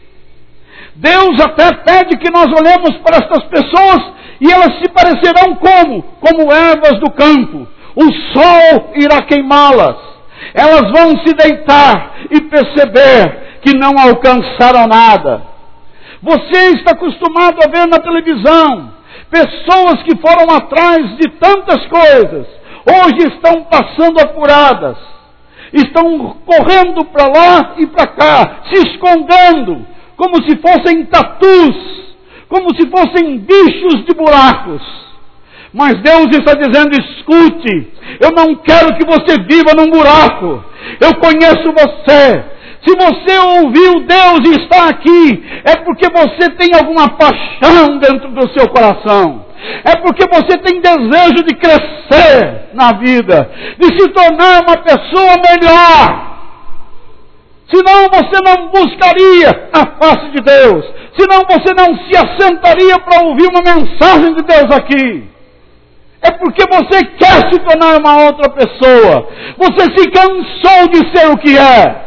Deus até pede que nós olhemos para estas pessoas e elas se parecerão como ervas do campo. O sol irá queimá-las. Elas vão se deitar e perceber que não alcançaram nada. Você está acostumado a ver na televisão pessoas que foram atrás de tantas coisas, hoje estão passando apuradas, estão correndo para lá e para cá, se escondendo, como se fossem tatus, como se fossem bichos de buracos. Mas Deus está dizendo: escute, eu não quero que você viva num buraco, eu conheço você. Se você ouviu Deus e está aqui, é porque você tem alguma paixão dentro do seu coração. É porque você tem desejo de crescer na vida, de se tornar uma pessoa melhor. Senão você não buscaria a face de Deus. Senão você não se assentaria para ouvir uma mensagem de Deus aqui. É porque você quer se tornar uma outra pessoa. Você se cansou de ser o que é.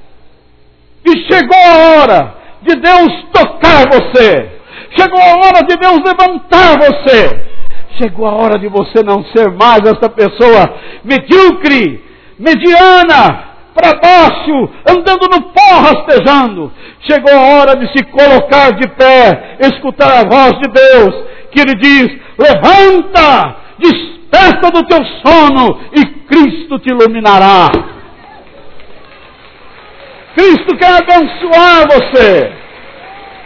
E chegou a hora de Deus tocar você. Chegou a hora de Deus levantar você. Chegou a hora de você não ser mais essa pessoa medíocre, mediana, para baixo, andando no pó, rastejando. Chegou a hora de se colocar de pé, escutar a voz de Deus, que Ele diz: levanta, desperta do teu sono e Cristo te iluminará. Cristo quer abençoar você.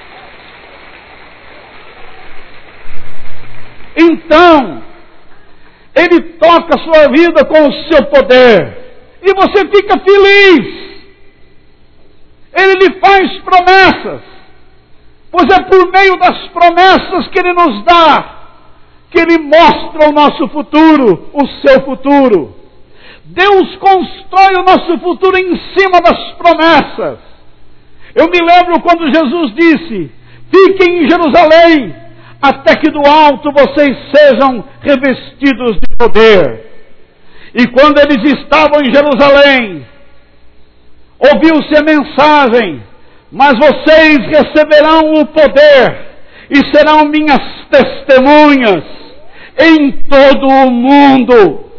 Então, toca a sua vida com o seu poder. E você fica feliz. Ele lhe faz promessas. Pois é por meio das promessas que Ele nos dá, que Ele mostra o nosso futuro, o seu futuro. Deus constrói o nosso futuro em cima das promessas. Eu me lembro quando Jesus disse: fiquem em Jerusalém, até que do alto vocês sejam revestidos de poder. E quando eles estavam em Jerusalém, ouviu-se a mensagem: mas vocês receberão o poder e serão minhas testemunhas em todo o mundo.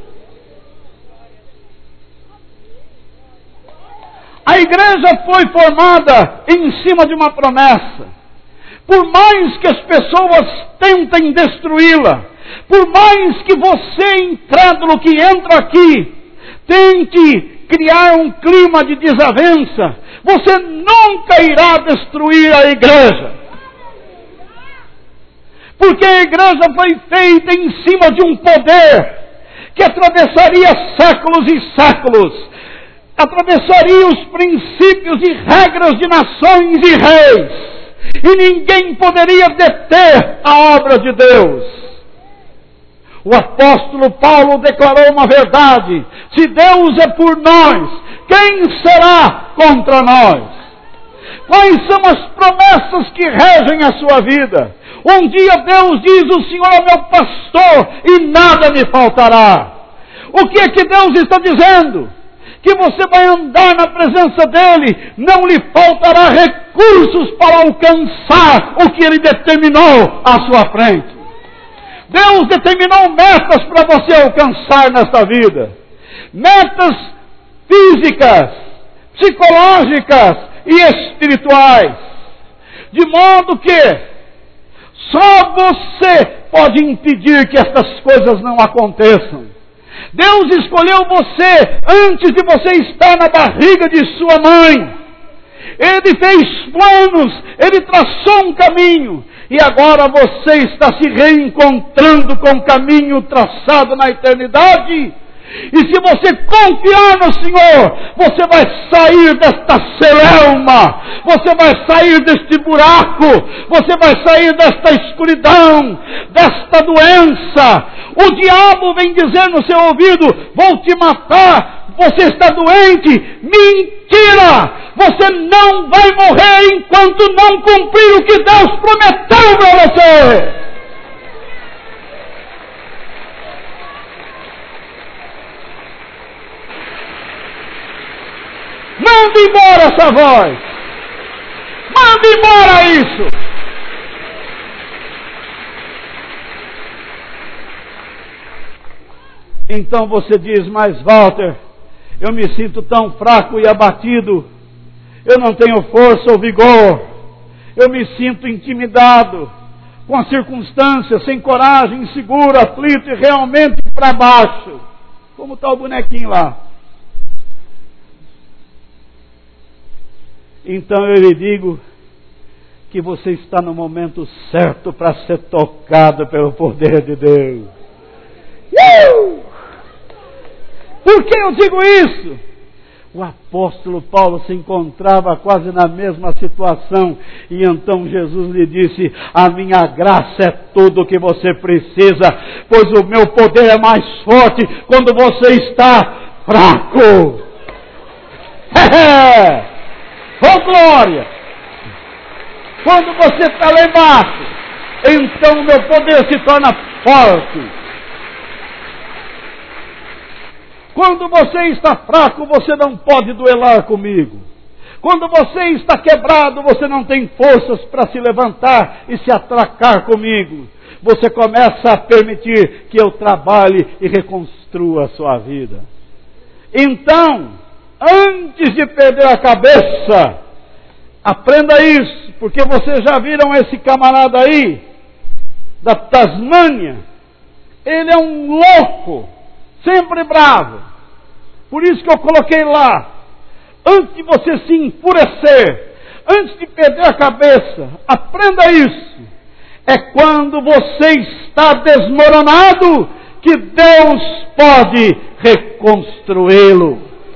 A igreja foi formada em cima de uma promessa. Por mais que as pessoas tentem destruí-la, por mais que você, incrédulo que entra aqui, tente criar um clima de desavença, você nunca irá destruir a igreja. Porque a igreja foi feita em cima de um poder que atravessaria séculos e séculos, atravessaria os princípios e regras de nações e reis, e ninguém poderia deter a obra de Deus. O apóstolo Paulo declarou uma verdade: se Deus é por nós, quem será contra nós? Quais são as promessas que regem a sua vida? Um dia Deus diz: o Senhor é meu pastor e nada me faltará. O que é que Deus está dizendo? Que você vai andar na presença dEle, não lhe faltará recursos para alcançar o que Ele determinou à sua frente. Deus determinou metas para você alcançar nesta vida. Metas físicas, psicológicas e espirituais. De modo que só você pode impedir que estas coisas não aconteçam. Deus escolheu você antes de você estar na barriga de sua mãe. Ele fez planos, Ele traçou um caminho, e agora você está se reencontrando com o caminho traçado na eternidade. E se você confiar no Senhor, você vai sair desta celeuma, você vai sair deste buraco, você vai sair desta escuridão, desta doença. O diabo vem dizer no seu ouvido: vou te matar, você está doente. Mentira! Você não vai morrer enquanto não cumprir o que Deus prometeu para você. Manda embora essa voz. Manda embora isso. Então você diz: mas Walter, eu me sinto tão fraco e abatido. Eu não tenho força ou vigor. Eu me sinto intimidado com as circunstâncias, sem coragem, inseguro, aflito e realmente para baixo. Como está o bonequinho lá? Então eu lhe digo que você está no momento certo para ser tocado pelo poder de Deus. Por que eu digo isso? O apóstolo Paulo se encontrava quase na mesma situação, e então Jesus lhe disse: a minha graça é tudo o que você precisa, pois o meu poder é mais forte quando você está fraco. Oh glória! Quando você está lá embaixo, então o meu poder se torna forte. Quando você está fraco, você não pode duelar comigo. Quando você está quebrado, você não tem forças para se levantar e se atracar comigo. Você começa a permitir que eu trabalhe e reconstrua a sua vida. Então, antes de perder a cabeça, aprenda isso, porque vocês já viram esse camarada aí, da Tasmânia. Ele é um louco, sempre bravo. Por isso que eu coloquei lá: antes de você se enfurecer, antes de perder a cabeça, aprenda isso. É quando você está desmoronado que Deus pode reconstruí-lo.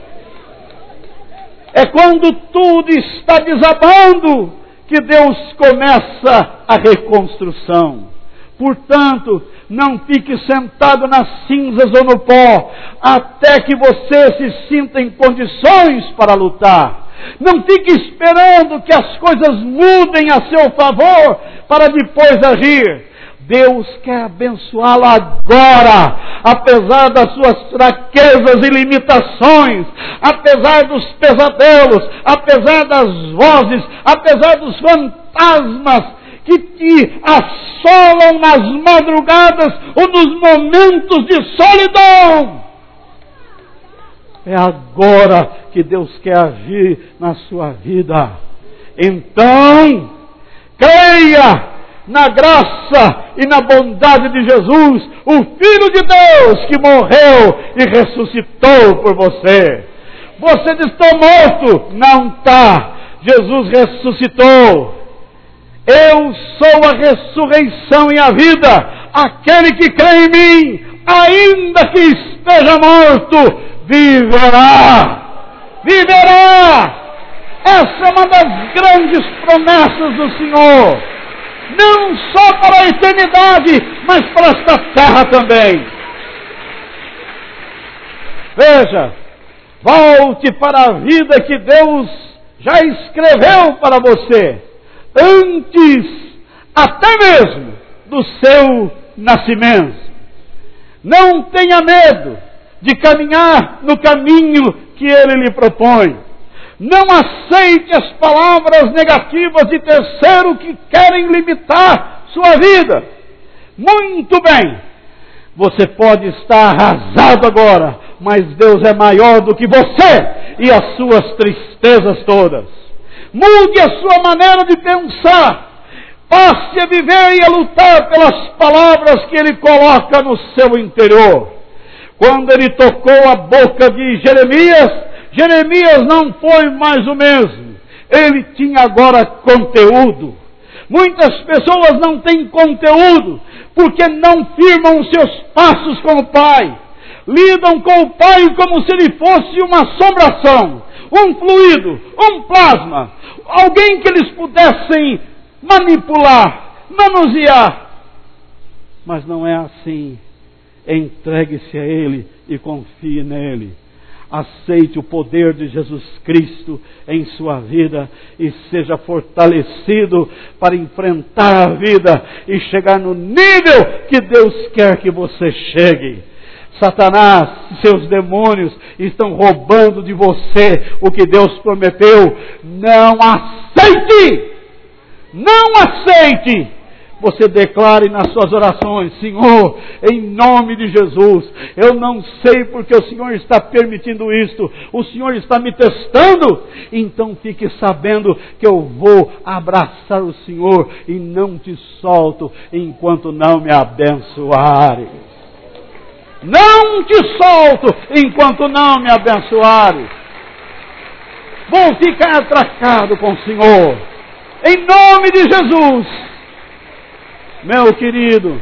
É quando tudo está desabando que Deus começa a reconstrução. Portanto, não fique sentado nas cinzas ou no pó, até que você se sinta em condições para lutar. Não fique esperando que as coisas mudem a seu favor, para depois agir. Deus quer abençoá-lo agora, apesar das suas fraquezas e limitações, apesar dos pesadelos, apesar das vozes, apesar dos fantasmas que te assolam nas madrugadas ou nos momentos de solidão. É agora que Deus quer agir na sua vida. Então, creia na graça e na bondade de Jesus, o Filho de Deus que morreu e ressuscitou por você. Você diz: estou morto. Não está. Jesus ressuscitou. Eu sou a ressurreição e a vida. Aquele que crê em mim, ainda que esteja morto, viverá. Viverá. Essa é uma das grandes promessas do Senhor. Não só para a eternidade, mas para esta terra também. Veja, volte para a vida que Deus já escreveu para você, antes até mesmo do seu nascimento. Não tenha medo de caminhar no caminho que Ele lhe propõe. Não aceite as palavras negativas de terceiro que querem limitar sua vida. Muito bem, você pode estar arrasado agora, mas Deus é maior do que você e as suas tristezas todas. Mude a sua maneira de pensar. Passe a viver e a lutar pelas palavras que Ele coloca no seu interior. Quando Ele tocou a boca de Jeremias, Jeremias não foi mais o mesmo. Ele tinha agora conteúdo. Muitas pessoas não têm conteúdo porque não firmam os seus passos com o Pai. Lidam com o Pai como se ele fosse uma assombração, um fluido, um plasma, alguém que eles pudessem manipular, manusear. Mas não é assim. Entregue-se a Ele e confie nele. Aceite o poder de Jesus Cristo em sua vida e seja fortalecido para enfrentar a vida e chegar no nível que Deus quer que você chegue. Satanás e seus demônios estão roubando de você o que Deus prometeu. Não aceite! Não aceite! Você declare nas suas orações: Senhor, em nome de Jesus, eu não sei porque o Senhor está permitindo isto, o Senhor está me testando, então fique sabendo que eu vou abraçar o Senhor e não te solto enquanto não me abençoares. Não te solto enquanto não me abençoares. Vou ficar atracado com o Senhor, em nome de Jesus. Meu querido,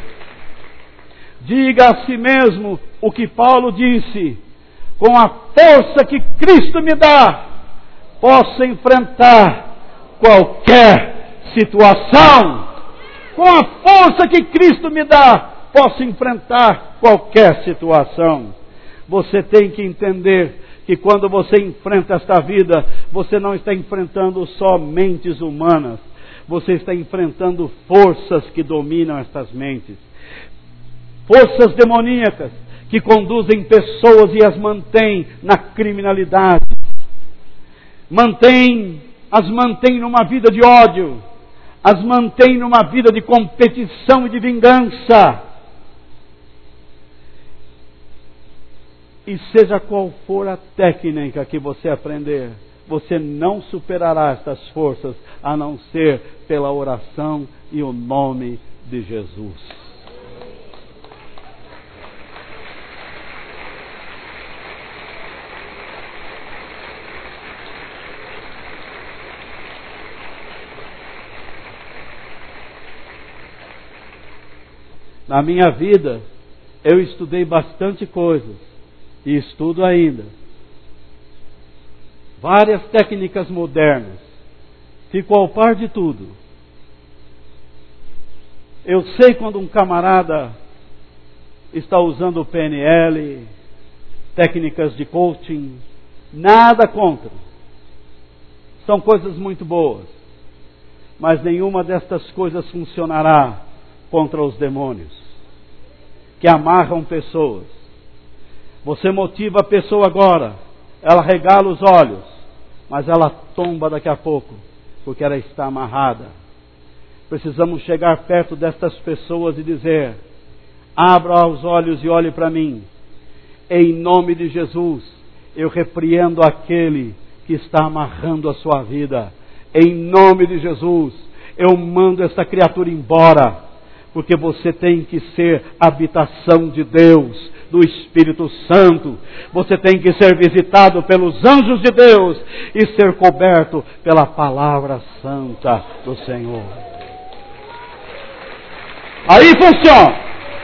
diga a si mesmo o que Paulo disse: com a força que Cristo me dá, posso enfrentar qualquer situação. Com a força que Cristo me dá, posso enfrentar qualquer situação. Você tem que entender que quando você enfrenta esta vida, você não está enfrentando só mentes humanas. Você está enfrentando forças que dominam estas mentes. Forças demoníacas que conduzem pessoas e as mantêm na criminalidade. As mantêm numa vida de ódio. As mantêm numa vida de competição e de vingança. E seja qual for a técnica que você aprender, você não superará estas forças, a não ser pela oração e o nome de Jesus. Na minha vida, Eu estudei bastante coisas, e estudo ainda. Várias técnicas modernas. Fico ao par de tudo. Eu sei quando um camarada está usando o PNL, técnicas de coaching, nada contra. São coisas muito boas. Mas nenhuma destas coisas funcionará contra os demônios que amarram pessoas. Você motiva a pessoa agora, ela regala os olhos, mas ela tomba daqui a pouco, porque ela está amarrada. Precisamos chegar perto destas pessoas e dizer: abra os olhos e olhe para mim. Em nome de Jesus, eu repreendo aquele que está amarrando a sua vida. Em nome de Jesus, eu mando essa criatura embora, porque você tem que ser habitação de Deus, do Espírito Santo. Você tem que ser visitado pelos anjos de Deus e ser coberto pela palavra santa do Senhor. Aí funciona.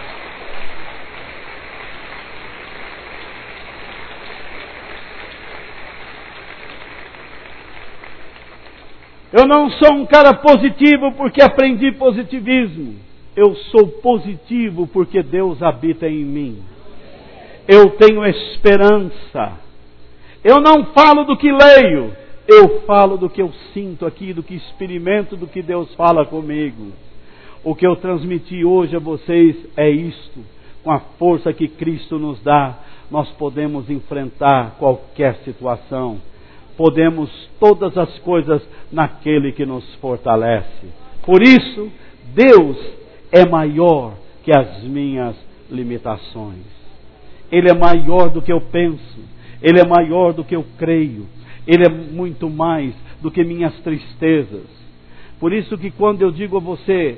Eu não sou um cara positivo porque aprendi positivismo. Eu sou positivo porque Deus habita em mim. Eu tenho esperança. Eu não falo do que leio. Eu falo do que eu sinto aqui, do que experimento, do que Deus fala comigo. O que eu transmiti hoje a vocês é isto. Com a força que Cristo nos dá, nós podemos enfrentar qualquer situação. Podemos todas as coisas naquele que nos fortalece. Por isso, Deus é maior que as minhas limitações. Ele é maior do que eu penso. Ele é maior do que eu creio. Ele é muito mais do que minhas tristezas. Por isso que quando eu digo a você,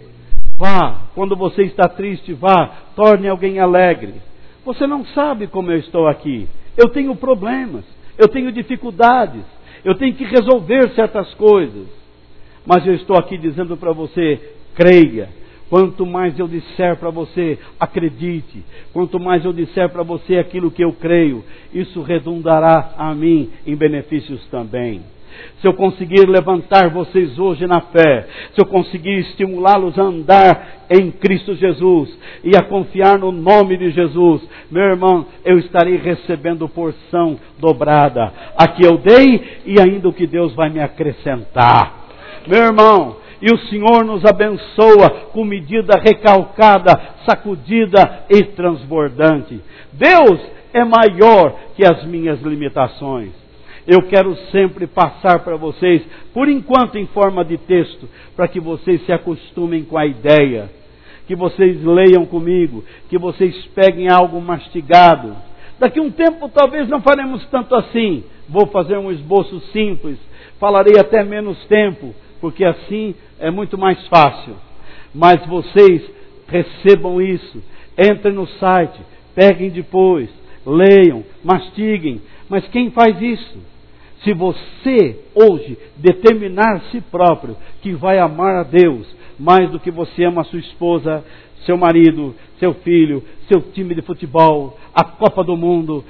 vá, quando você está triste, vá, torne alguém alegre. Você não sabe como eu estou aqui. Eu tenho problemas, eu tenho dificuldades, eu tenho que resolver certas coisas. Mas eu estou aqui dizendo para você, creia. Quanto mais eu disser para você, acredite. Quanto mais eu disser para você aquilo que eu creio, isso redundará a mim em benefícios também. Se eu conseguir levantar vocês hoje na fé, se eu conseguir estimulá-los a andar em Cristo Jesus e a confiar no nome de Jesus, meu irmão, eu estarei recebendo porção dobrada. Aqui eu dei e ainda o que Deus vai me acrescentar. Meu irmão, e o Senhor nos abençoa com medida recalcada, sacudida e transbordante. Deus é maior que as minhas limitações. Eu quero sempre passar para vocês, por enquanto em forma de texto, para que vocês se acostumem com a ideia, que vocês leiam comigo, que vocês peguem algo mastigado. Daqui a um tempo talvez não faremos tanto assim. Vou fazer um esboço simples, falarei até menos tempo, porque assim é muito mais fácil. Mas vocês recebam isso, entrem no site, peguem depois, leiam, mastiguem. Mas quem faz isso? Se você hoje determinar a si próprio que vai amar a Deus mais do que você ama a sua esposa, seu marido, seu filho, seu time de futebol, a Copa do Mundo,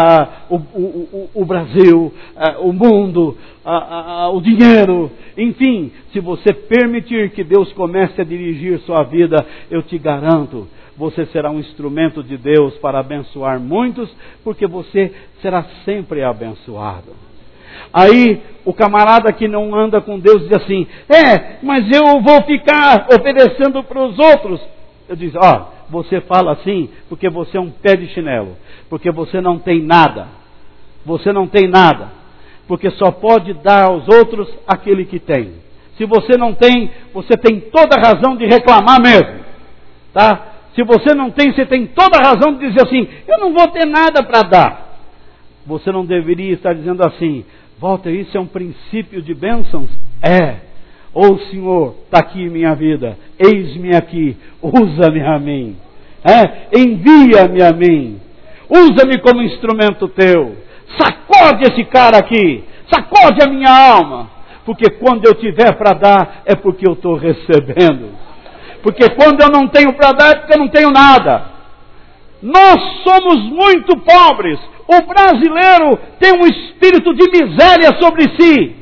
o Brasil, o mundo, o dinheiro, enfim, se você permitir que Deus comece a dirigir sua vida, eu te garanto, você será um instrumento de Deus para abençoar muitos, porque você será sempre abençoado. Aí o camarada que não anda com Deus diz assim, mas eu vou ficar oferecendo para os outros. Eu digo, você fala assim porque você é um pé de chinelo, porque você não tem nada. Você não tem nada, porque só pode dar aos outros aquele que tem. Se você não tem, você tem toda a razão de reclamar mesmo, tá? Se você não tem, você tem toda a razão de dizer assim, eu não vou ter nada para dar. Você não deveria estar dizendo assim, Walter, isso é um princípio de bênçãos? Ô Senhor, está aqui minha vida, eis-me aqui, usa-me a mim, envia-me a mim, usa-me como instrumento teu, sacode esse cara aqui, sacode a minha alma, porque quando eu tiver para dar, é porque eu estou recebendo, porque quando eu não tenho para dar, é porque eu não tenho nada. Nós somos muito pobres. O brasileiro tem um espírito de miséria sobre si.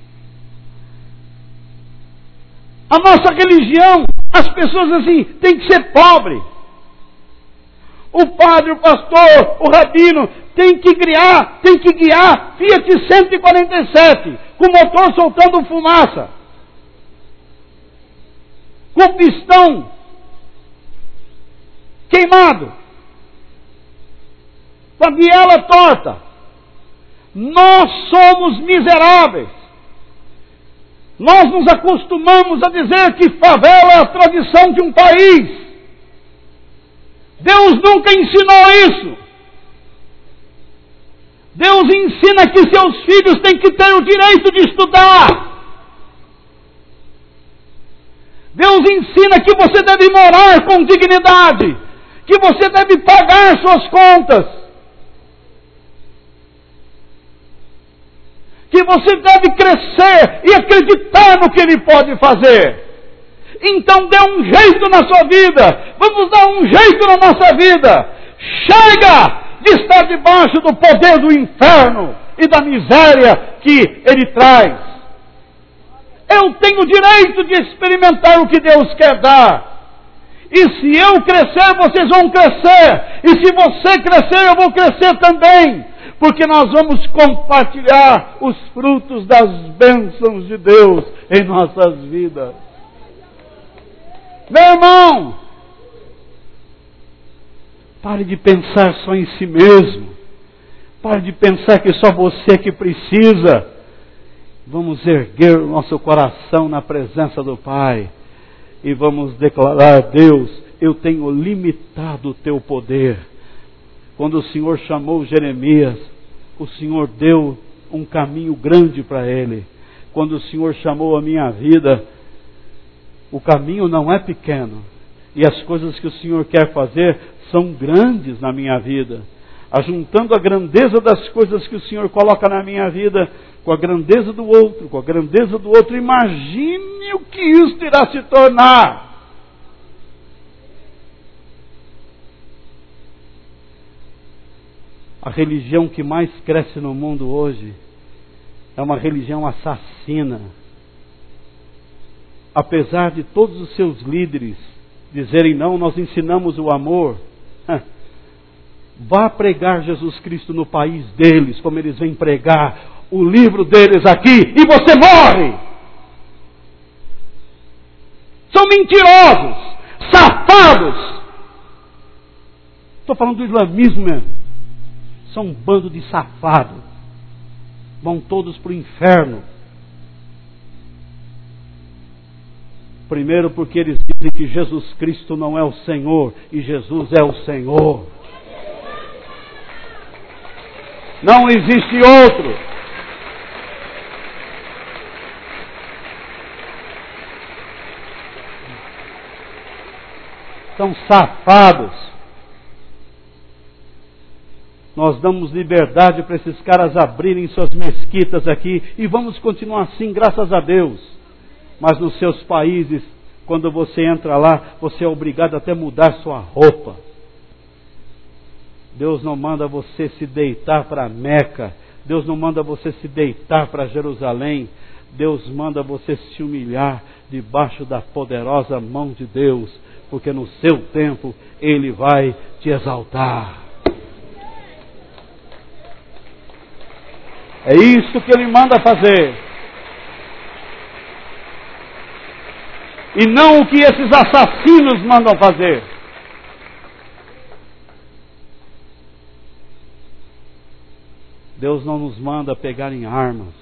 A nossa religião, as pessoas assim, tem que ser pobre. O padre, o pastor, o rabino tem que guiar Fiat 147, com o motor soltando fumaça, com o pistão queimado, com a biela torta. Nós somos miseráveis. Nós nos acostumamos a dizer que favela é a tradição de um país. Deus nunca ensinou isso. Deus ensina que seus filhos têm que ter o direito de estudar. Deus ensina que você deve morar com dignidade, que você deve pagar suas contas, que você deve crescer e acreditar no que Ele pode fazer. Então dê um jeito na sua vida. Vamos dar um jeito na nossa vida. Chega de estar debaixo do poder do inferno e da miséria que ele traz. Eu tenho o direito de experimentar o que Deus quer dar. E se eu crescer, vocês vão crescer. E se você crescer, eu vou crescer também. Porque nós vamos compartilhar os frutos das bênçãos de Deus em nossas vidas. Meu irmão, pare de pensar só em si mesmo. Pare de pensar que só você que precisa. Vamos erguer o nosso coração na presença do Pai e vamos declarar: Deus, eu tenho limitado o teu poder. Quando o Senhor chamou Jeremias, o Senhor deu um caminho grande para ele. Quando o Senhor chamou a minha vida, o caminho não é pequeno. E as coisas que o Senhor quer fazer são grandes na minha vida. Ajuntando a grandeza das coisas que o Senhor coloca na minha vida com a grandeza do outro, com a grandeza do outro, imagine o que isso irá se tornar. A religião que mais cresce no mundo hoje é uma religião assassina. Apesar de todos os seus líderes dizerem: não, nós ensinamos o amor. Vá pregar Jesus Cristo no país deles, como eles vêm pregar o livro deles aqui, e você morre. São mentirosos, safados. Estou falando do islamismo mesmo. São um bando de safados. Vão todos para o inferno. Primeiro porque eles dizem que Jesus Cristo não é o Senhor, e Jesus é o Senhor. Não existe outro. São safados. Nós damos liberdade para esses caras abrirem suas mesquitas aqui, e vamos continuar assim, graças a Deus. Mas nos seus países, quando você entra lá, você é obrigado até a mudar sua roupa. Deus não manda você se deitar para Meca. Deus não manda você se deitar para Jerusalém. Deus manda você se humilhar debaixo da poderosa mão de Deus, porque no seu tempo Ele vai te exaltar. É isso que Ele manda fazer. E não o que esses assassinos mandam fazer. Deus não nos manda pegar em armas.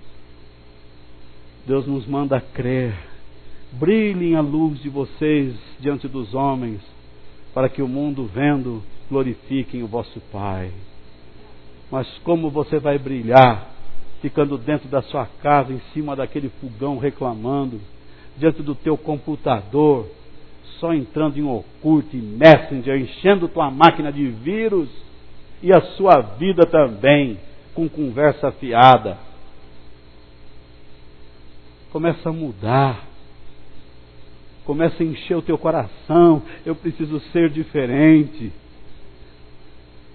Deus nos manda crer. Brilhem a luz de vocês diante dos homens, para que o mundo vendo glorifiquem o vosso Pai. Mas como você vai brilhar ficando dentro da sua casa, em cima daquele fogão reclamando, diante do teu computador, só entrando em Orkut e Messenger, enchendo tua máquina de vírus e a sua vida também com conversa fiada? Começa a mudar. Começa a encher o teu coração. Eu preciso ser diferente.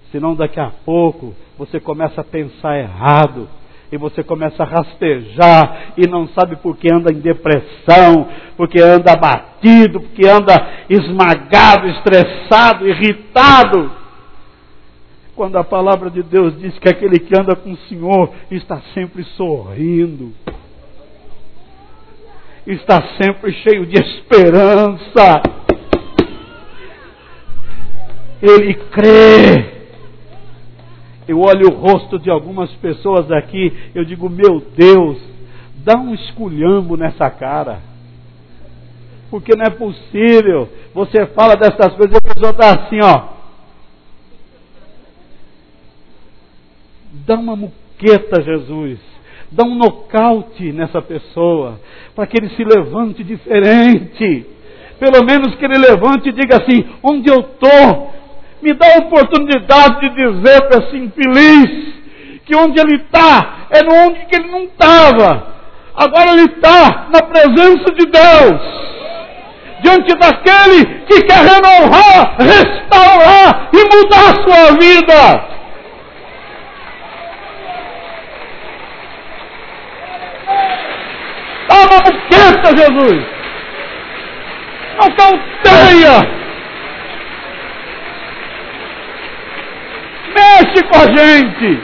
Senão daqui a pouco você começa a pensar errado. E você começa a rastejar e não sabe por que anda em depressão, porque anda abatido, porque anda esmagado, estressado, irritado. Quando a palavra de Deus diz que aquele que anda com o Senhor está sempre sorrindo, está sempre cheio de esperança, ele crê. Eu olho o rosto de algumas pessoas aqui, eu digo, meu Deus, dá um esculhambo nessa cara. Porque não é possível. Você fala dessas coisas e a pessoa está assim, ó. Dá uma muqueta, Jesus. Dá um nocaute nessa pessoa, para que ele se levante diferente. Pelo menos que ele levante e diga assim, onde eu estou? Me dá a oportunidade de dizer para esse infeliz que onde ele está é onde que ele não estava. Agora ele está na presença de Deus, diante daquele que quer renovar, restaurar e mudar a sua vida. Dá uma buqueta, Jesus. Não cauteia. Mexe com a gente.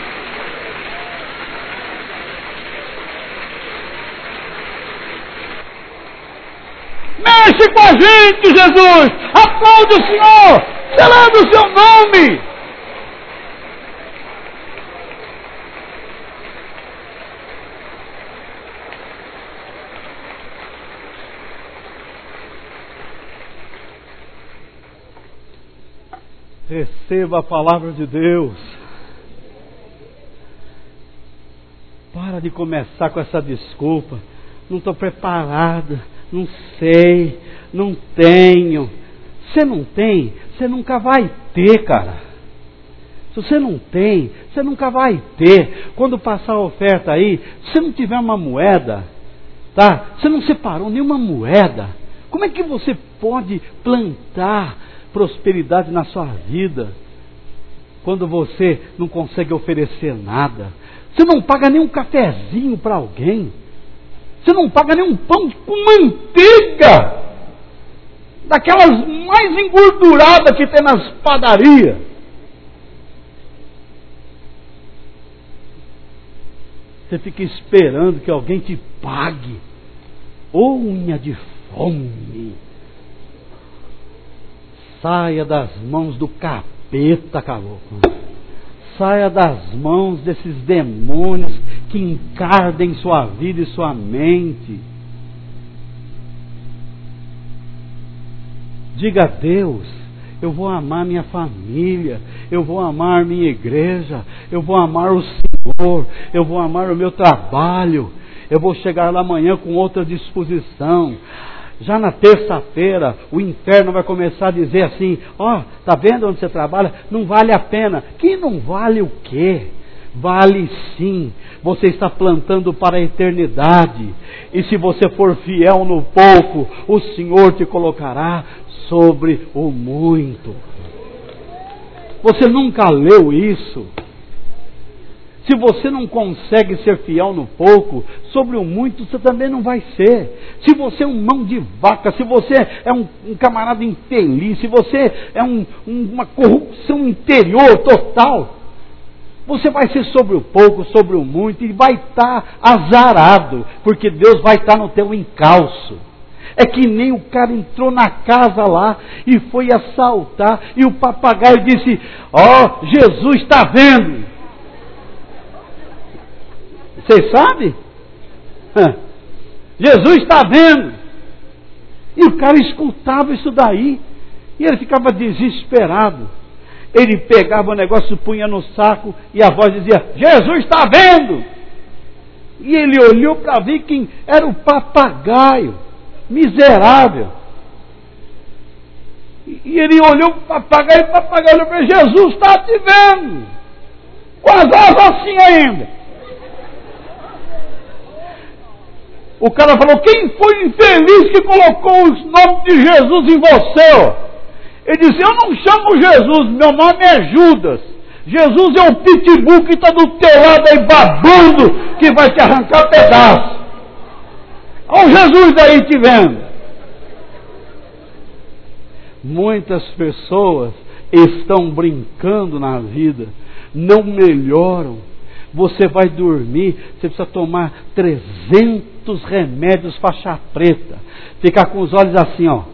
Mexe com a gente, Jesus. Aplaude o Senhor. Celebre o seu nome. Receba a palavra de Deus. Para de começar com essa desculpa. Não estou preparada, não sei, não tenho. Você não tem, você nunca vai ter, cara. Se você não tem, você nunca vai ter. Quando passar a oferta aí, se você não tiver uma moeda, tá? Você não separou nenhuma moeda. Como é que você pode plantar prosperidade na sua vida quando você não consegue oferecer nada? Você não paga nem um cafezinho para alguém. Você não paga nem um pão com manteiga, daquelas mais engorduradas que tem nas padarias. Você fica esperando que alguém te pague. Ô unha de fome. Saia das mãos do capeta, caboclo. Saia das mãos desses demônios que encardem sua vida e sua mente. Diga a Deus, eu vou amar minha família, eu vou amar minha igreja, eu vou amar o Senhor, eu vou amar o meu trabalho, eu vou chegar lá amanhã com outra disposição. Já na terça-feira, o inferno vai começar a dizer assim, ó, tá vendo onde você trabalha? Não vale a pena. Que não vale o quê? Vale sim. Você está plantando para a eternidade. E se você for fiel no pouco, o Senhor te colocará sobre o muito. Você nunca leu isso? Se você não consegue ser fiel no pouco, sobre o muito você também não vai ser. Se você é um mão de vaca, se você é um camarada infeliz, se você é uma corrupção interior total, você vai ser sobre o pouco, sobre o muito, e vai estar azarado, porque Deus vai estar no teu encalço. É que nem o cara entrou na casa lá e foi assaltar, e o papagaio disse, ó, Jesus está vendo. Vocês sabem? Jesus está vendo. E o cara escutava isso daí. E ele ficava desesperado. Ele pegava o negócio, punha no saco e a voz dizia, Jesus está vendo. E ele olhou para ver quem era o papagaio. Miserável. E ele olhou para o papagaio e o papagaio olhou para ele, Jesus está te vendo. Com as asas assim ainda. O cara falou, quem foi o infeliz que colocou o nome de Jesus em você? Ele disse, eu não chamo Jesus, meu nome é Judas. Jesus é o pitbull que está do teu lado aí babando, que vai te arrancar pedaço. Olha o Jesus aí te vendo. Muitas pessoas estão brincando na vida, não melhoram. Você vai dormir, você precisa tomar 300 remédios faixa preta, ficar com os olhos assim, ó.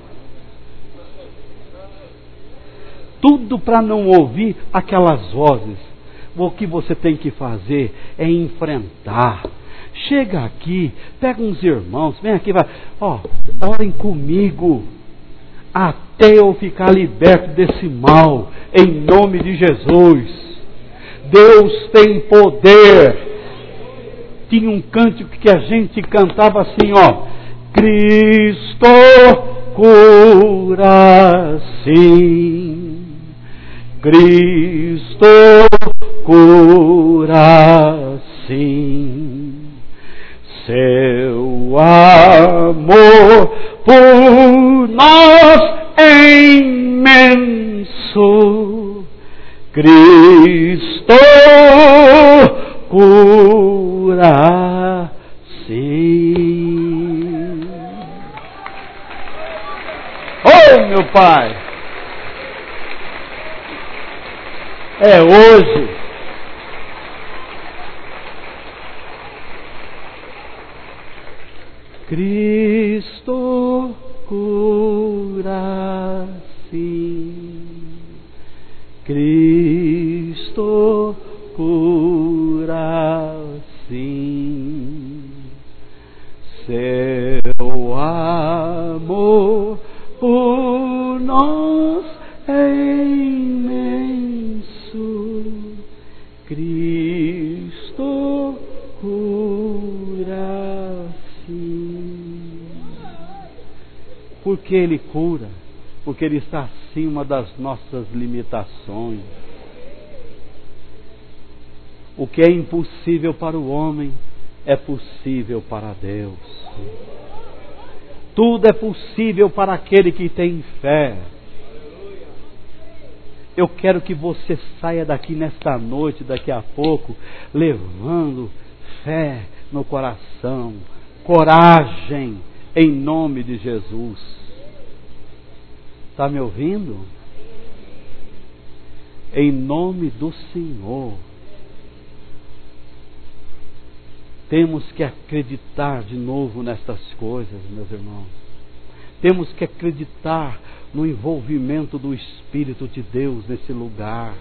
Tudo para não ouvir aquelas vozes. O que você tem que fazer é enfrentar. Chega aqui, pega uns irmãos, vem aqui, vai, ó, orem comigo, até eu ficar liberto desse mal, em nome de Jesus. Deus tem poder. Tinha um cântico que a gente cantava assim, ó: Cristo cura sim, Cristo cura sim, seu amor por nós é imenso, Cristo cura sim. Oh, meu Pai, é hoje. Cristo cura sim, Cristo cura sim, seu amor por nós é imenso, Cristo cura sim. Porque Ele cura? Porque Ele está acima das nossas limitações. O que é impossível para o homem é possível para Deus. Tudo é possível para aquele que tem fé. Eu quero que você saia daqui nesta noite, daqui a pouco, levando fé no coração, coragem, em nome de Jesus. Está me ouvindo? Em nome do Senhor. Temos que acreditar de novo nestas coisas, meus irmãos. Temos que acreditar no envolvimento do Espírito de Deus nesse lugar.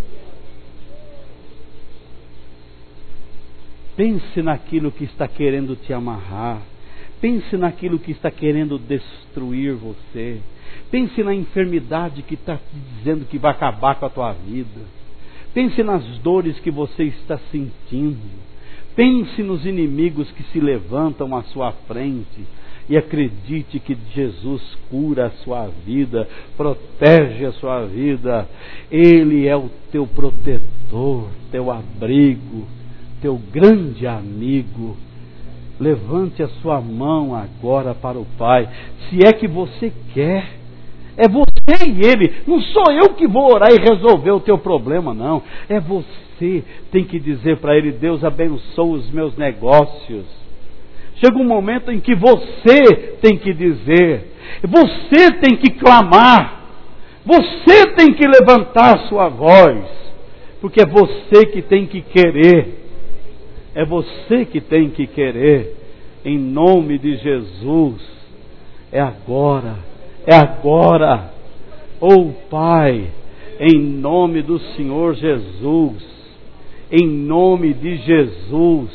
Pense naquilo que está querendo te amarrar. Pense naquilo que está querendo destruir você. Pense na enfermidade que está te dizendo que vai acabar com a tua vida. Pense nas dores que você está sentindo. Pense nos inimigos que se levantam à sua frente. E acredite que Jesus cura a sua vida, protege a sua vida. Ele é o teu protetor, teu abrigo, teu grande amigo. Levante a sua mão agora para o Pai, se é que você quer. É você e Ele, não sou eu que vou orar e resolver o teu problema, não. É você, tem que dizer para Ele: Deus abençoa os meus negócios. Chega um momento em que você tem que dizer, você tem que clamar, você tem que levantar a sua voz, porque é você que tem que querer. É você que tem que querer, em nome de Jesus. É agora, é agora. Oh Pai, em nome do Senhor Jesus, em nome de Jesus.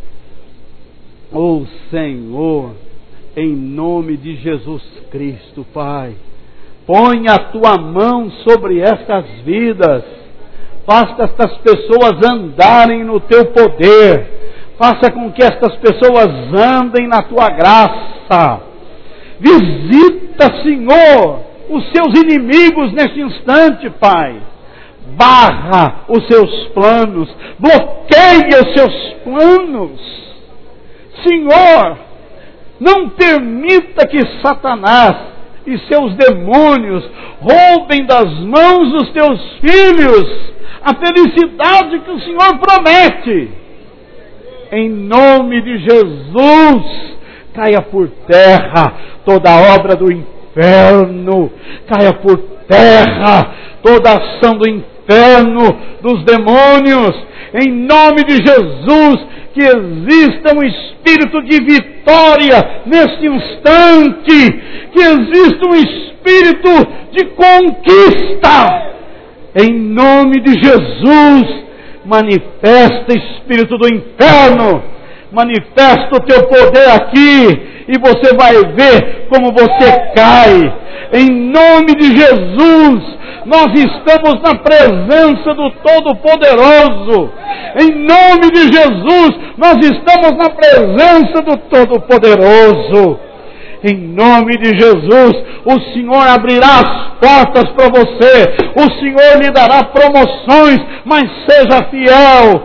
Oh Senhor, em nome de Jesus Cristo, Pai, põe a Tua mão sobre estas vidas. Faça estas pessoas andarem no Teu poder. Faça com que estas pessoas andem na Tua graça. Visita, Senhor, os Seus inimigos neste instante, Pai. Barra os Seus planos. Bloqueia os Seus planos. Senhor, não permita que Satanás e seus demônios roubem das mãos dos Teus filhos a felicidade que o Senhor promete. Em nome de Jesus, caia por terra toda obra do inferno, caia por terra toda ação do inferno, dos demônios. Em nome de Jesus, que exista um espírito de vitória neste instante, que exista um espírito de conquista. Em nome de Jesus, manifesta espírito do inferno, manifesta o teu poder aqui, e você vai ver como você cai. Em nome de Jesus, nós estamos na presença do Todo-Poderoso. Em nome de Jesus, nós estamos na presença do Todo-Poderoso. Em nome de Jesus, o Senhor abrirá as portas para você, o Senhor lhe dará promoções, mas seja fiel,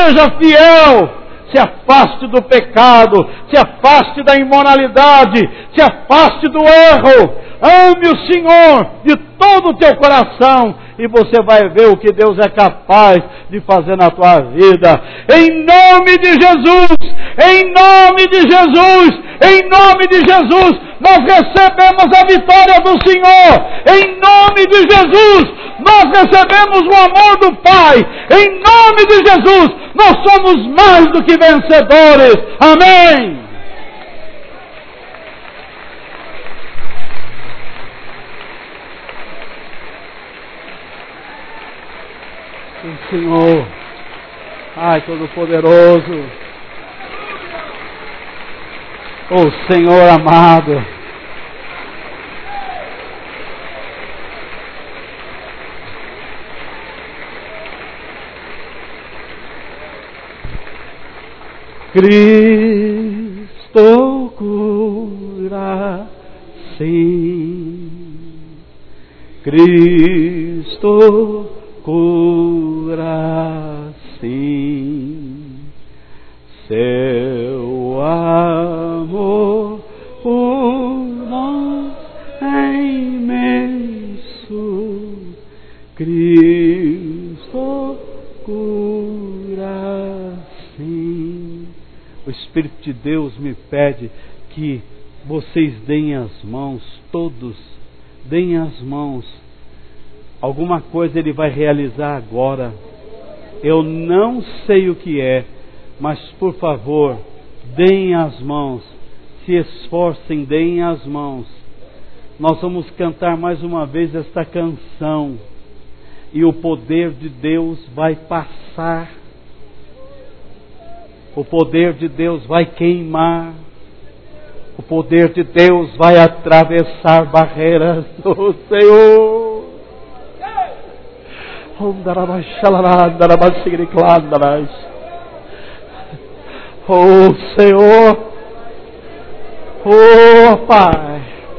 se afaste do pecado, se afaste da imoralidade, se afaste do erro, ame o Senhor de todo o teu coração, e você vai ver o que Deus é capaz de fazer na tua vida. Em nome de Jesus, em nome de Jesus, em nome de Jesus, nós recebemos a vitória do Senhor. Em nome de Jesus, nós recebemos o amor do Pai. Em nome de Jesus, nós somos mais do que vencedores. Amém. O Senhor, ai, Todo-Poderoso, o Senhor amado, Cristo cura, sim, Cristo cura, sim, seu amor por nós é imenso, Cristo cura, sim. O Espírito de Deus me pede que vocês deem as mãos, todos, deem as mãos. Alguma coisa Ele vai realizar agora. Eu não sei o que é, mas por favor, deem as mãos. Se esforcem, deem as mãos. Nós vamos cantar mais uma vez esta canção. E o poder de Deus vai passar. O poder de Deus vai queimar. O poder de Deus vai atravessar barreiras do Senhor. Oh Senhor, oh Pai,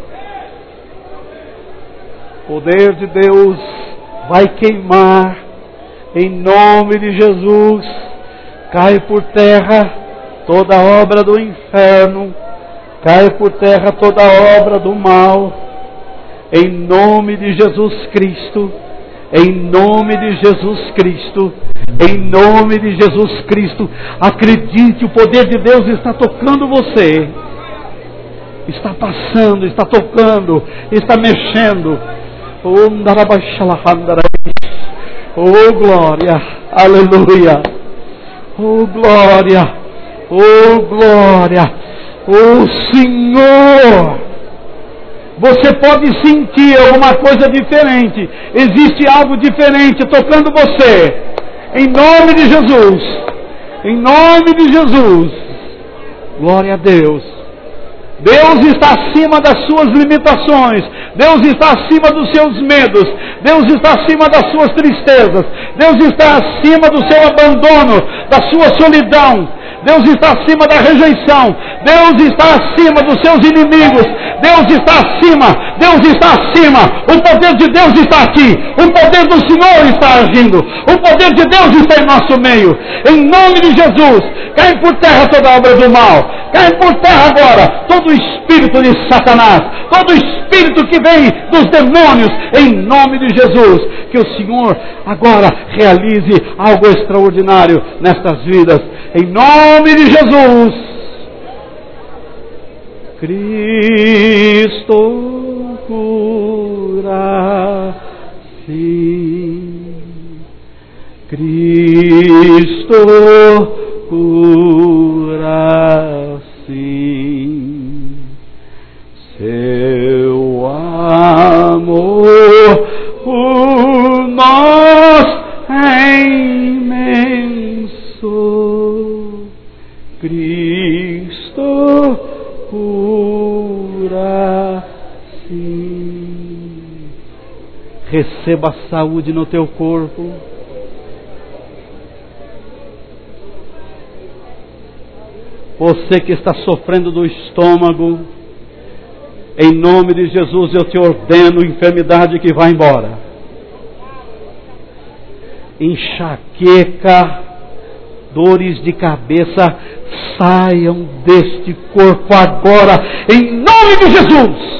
o poder de Deus vai queimar em nome de Jesus. Cai por terra toda obra do inferno, cai por terra toda obra do mal, em nome de Jesus Cristo. Em nome de Jesus Cristo, em nome de Jesus Cristo, acredite, o poder de Deus está tocando você, está passando, está tocando, está mexendo. Oh glória, aleluia, oh glória, oh glória, oh Senhor. Você pode sentir alguma coisa diferente. Existe algo diferente tocando você. Em nome de Jesus. Em nome de Jesus. Glória a Deus. Deus está acima das suas limitações. Deus está acima dos seus medos. Deus está acima das suas tristezas. Deus está acima do seu abandono, da sua solidão. Deus está acima da rejeição. Deus está acima dos seus inimigos. Deus está acima. Deus está acima. O poder de Deus está aqui. O poder do Senhor está agindo. O poder de Deus está em nosso meio. Em nome de Jesus, cai por terra toda obra do mal. Cai por terra agora todo espírito de Satanás, todo espírito que vem dos demônios, em nome de Jesus. Que o Senhor agora realize algo extraordinário nestas vidas, em nome de Jesus. Cristo cura, sim. Cristo cura, sim. Seu amor por nós é imenso. Cristo cura, sim. Receba saúde no teu corpo. Você que está sofrendo do estômago, em nome de Jesus eu te ordeno, enfermidade que vai embora. Enxaqueca, dores de cabeça, saiam deste corpo agora, em nome de Jesus.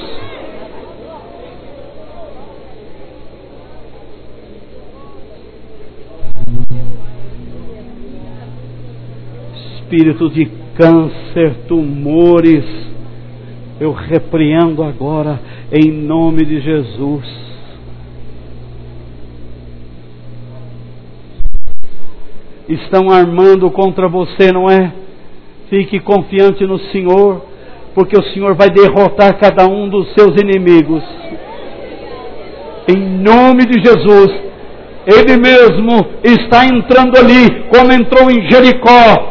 Espírito de câncer, tumores, eu repreendo agora em nome de Jesus. Estão armando contra você, não é? Fique confiante no Senhor, porque o Senhor vai derrotar cada um dos seus inimigos. Em nome de Jesus, Ele mesmo está entrando ali, como entrou em Jericó.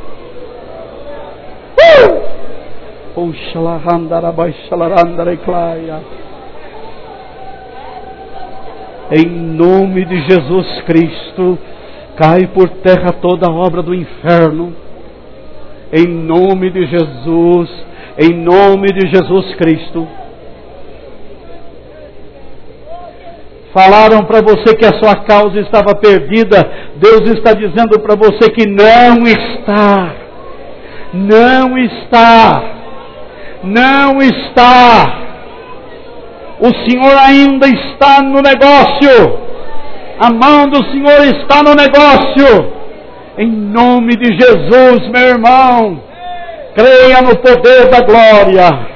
Em nome de Jesus Cristo, cai por terra toda a obra do inferno. Em nome de Jesus, em nome de Jesus Cristo. Falaram para você que a sua causa estava perdida. Deus está dizendo para você que não está. Não está. Não está. O Senhor ainda está no negócio. A mão do Senhor está no negócio. Em nome de Jesus, meu irmão, creia no poder da glória.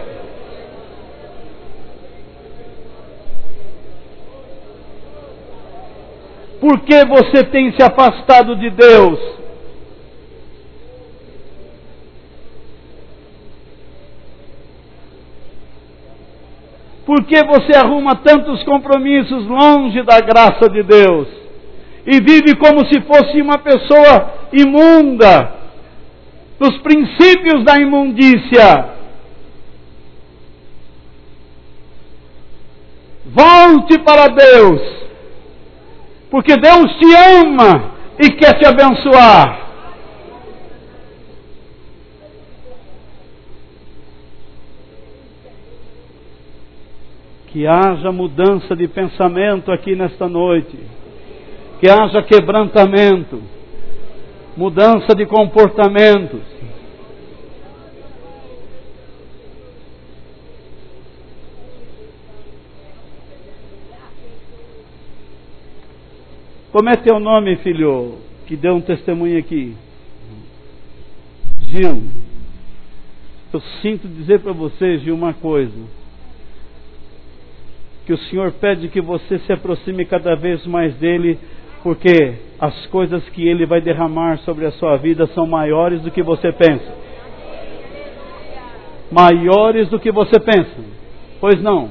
Por que você tem se afastado de Deus? Por que você arruma tantos compromissos longe da graça de Deus? E vive como se fosse uma pessoa imunda, nos princípios da imundícia. Volte para Deus, porque Deus te ama e quer te abençoar. Que haja mudança de pensamento aqui nesta noite. Que haja quebrantamento, mudança de comportamentos. Como é teu nome, filho, que deu um testemunho aqui? Gil. Eu sinto dizer para você, Gil, uma coisa. Que o Senhor pede que você se aproxime cada vez mais dEle, porque as coisas que Ele vai derramar sobre a sua vida são maiores do que você pensa. Maiores do que você pensa. Pois não?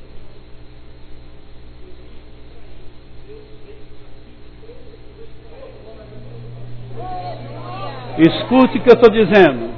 Escute o que eu estou dizendo.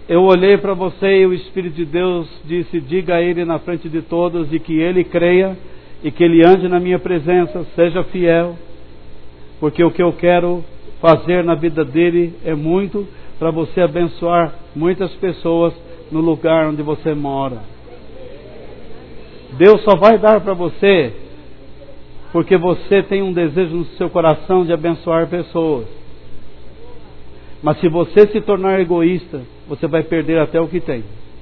eu olhei para você e o Espírito de Deus disse: diga a ele na frente de todos e que ele creia e que ele ande na minha presença, seja fiel, porque o que eu quero fazer na vida dele é muito para você abençoar muitas pessoas no lugar onde você mora. Deus só vai dar para você porque você tem um desejo no seu coração de abençoar pessoas. Mas se você se tornar egoísta, você vai perder até o que tem.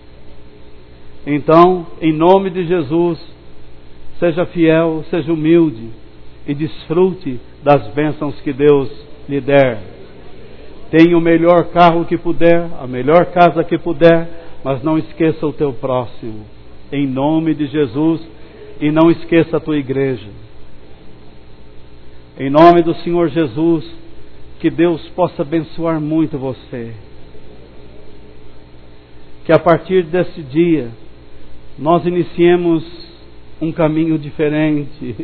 Então, em nome de Jesus, seja fiel, seja humilde e desfrute das bênçãos que Deus lhe der. Tenha o melhor carro que puder, a melhor casa que puder, mas não esqueça o teu próximo. Em nome de Jesus, e não esqueça a tua igreja. Em nome do Senhor Jesus, que Deus possa abençoar muito você. Que a partir desse dia, nós iniciemos um caminho diferente.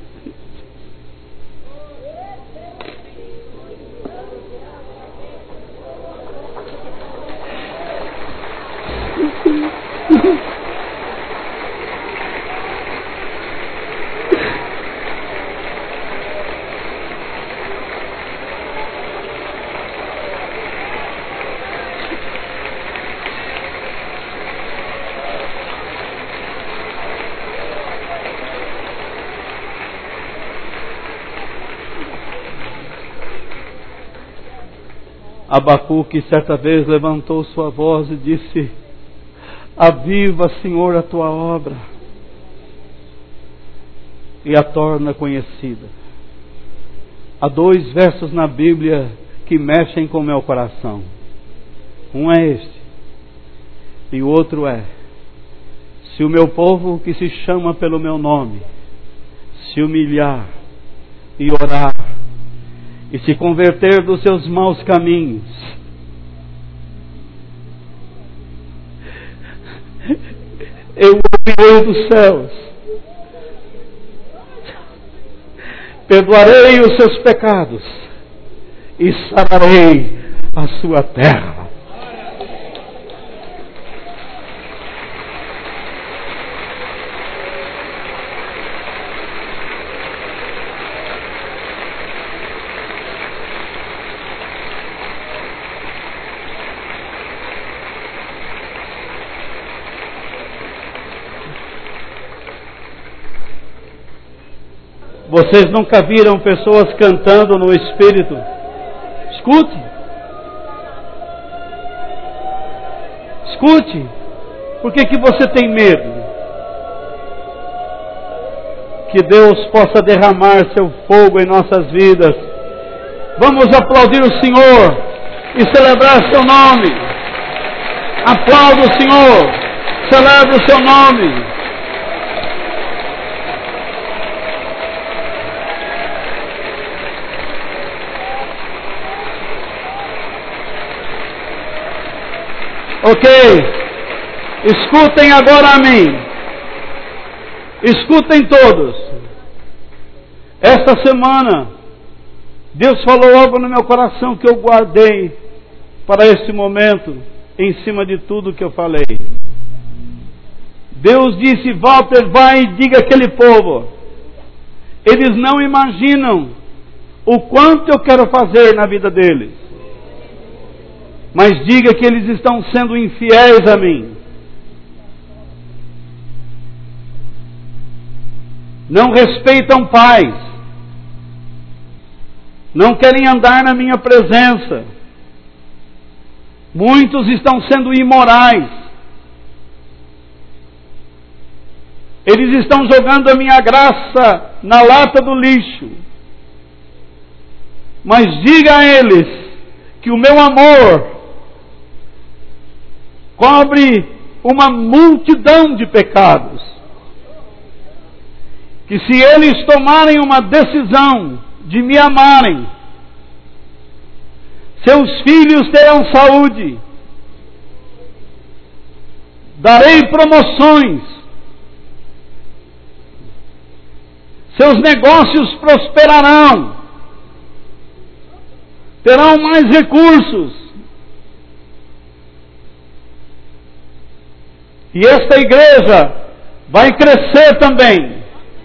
Abacuque certa vez levantou sua voz e disse: aviva, Senhor, a tua obra e a torna conhecida. Há 2 versos na Bíblia que mexem com o meu coração. Um é este e o outro é: se o meu povo que se chama pelo meu nome se humilhar e orar e se converter dos seus maus caminhos, eu ouvirei dos céus, perdoarei os seus pecados e sararei a sua terra. Vocês nunca viram pessoas cantando no Espírito? Escute. Escute. Por que você tem medo? Que Deus possa derramar seu fogo em nossas vidas. Vamos aplaudir o Senhor e celebrar seu nome. Aplauda o Senhor. Celebre o seu nome. Ok, escutem agora a mim, escutem todos. Esta semana, Deus falou algo no meu coração que eu guardei para este momento, em cima de tudo que eu falei. Deus disse: Walter, vai e diga àquele povo, eles não imaginam o quanto eu quero fazer na vida deles. Mas diga que eles estão sendo infiéis a mim. Não respeitam pais. Não querem andar na minha presença. Muitos estão sendo imorais. Eles estão jogando a minha graça na lata do lixo. Mas diga a eles que o meu amor cobre uma multidão de pecados. Que se eles tomarem uma decisão de me amarem, seus filhos terão saúde, darei promoções, seus negócios prosperarão, terão mais recursos, E esta igreja vai crescer também.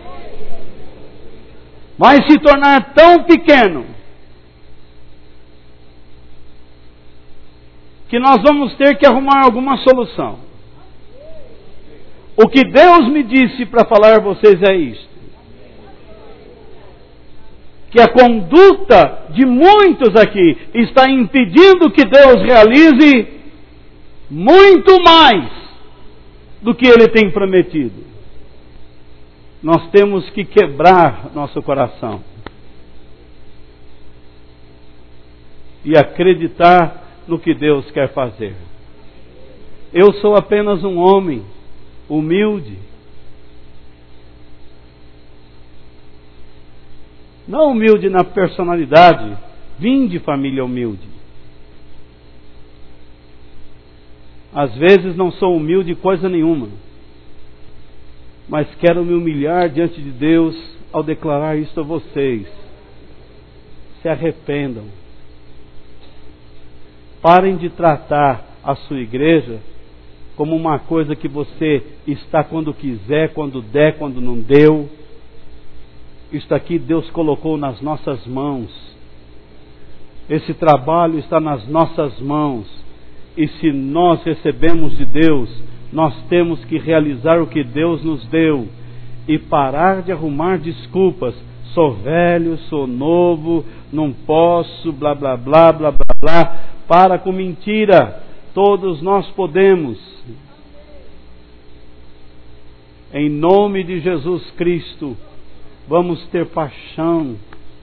Vai se tornar tão pequeno que nós vamos ter que arrumar alguma solução. O que Deus me disse para falar a vocês é isto: que a conduta de muitos aqui está impedindo que Deus realize muito mais do que Ele tem prometido. Nós temos que quebrar nosso coração e acreditar no que Deus quer fazer. Eu sou apenas um homem humilde. Não humilde na personalidade, vim de família humilde. Às vezes não sou humilde em coisa nenhuma, mas quero me humilhar diante de Deus ao declarar isto a vocês. Se arrependam. Parem de tratar a sua igreja como uma coisa que você está quando quiser, quando der, quando não deu. Isto aqui Deus colocou nas nossas mãos. Esse trabalho está nas nossas mãos. E se nós recebemos de Deus, nós temos que realizar o que Deus nos deu e parar de arrumar desculpas. Sou velho, sou novo, não posso, blá blá blá, blá blá blá. Para com mentira. Todos nós podemos. Em nome de Jesus Cristo, vamos ter paixão.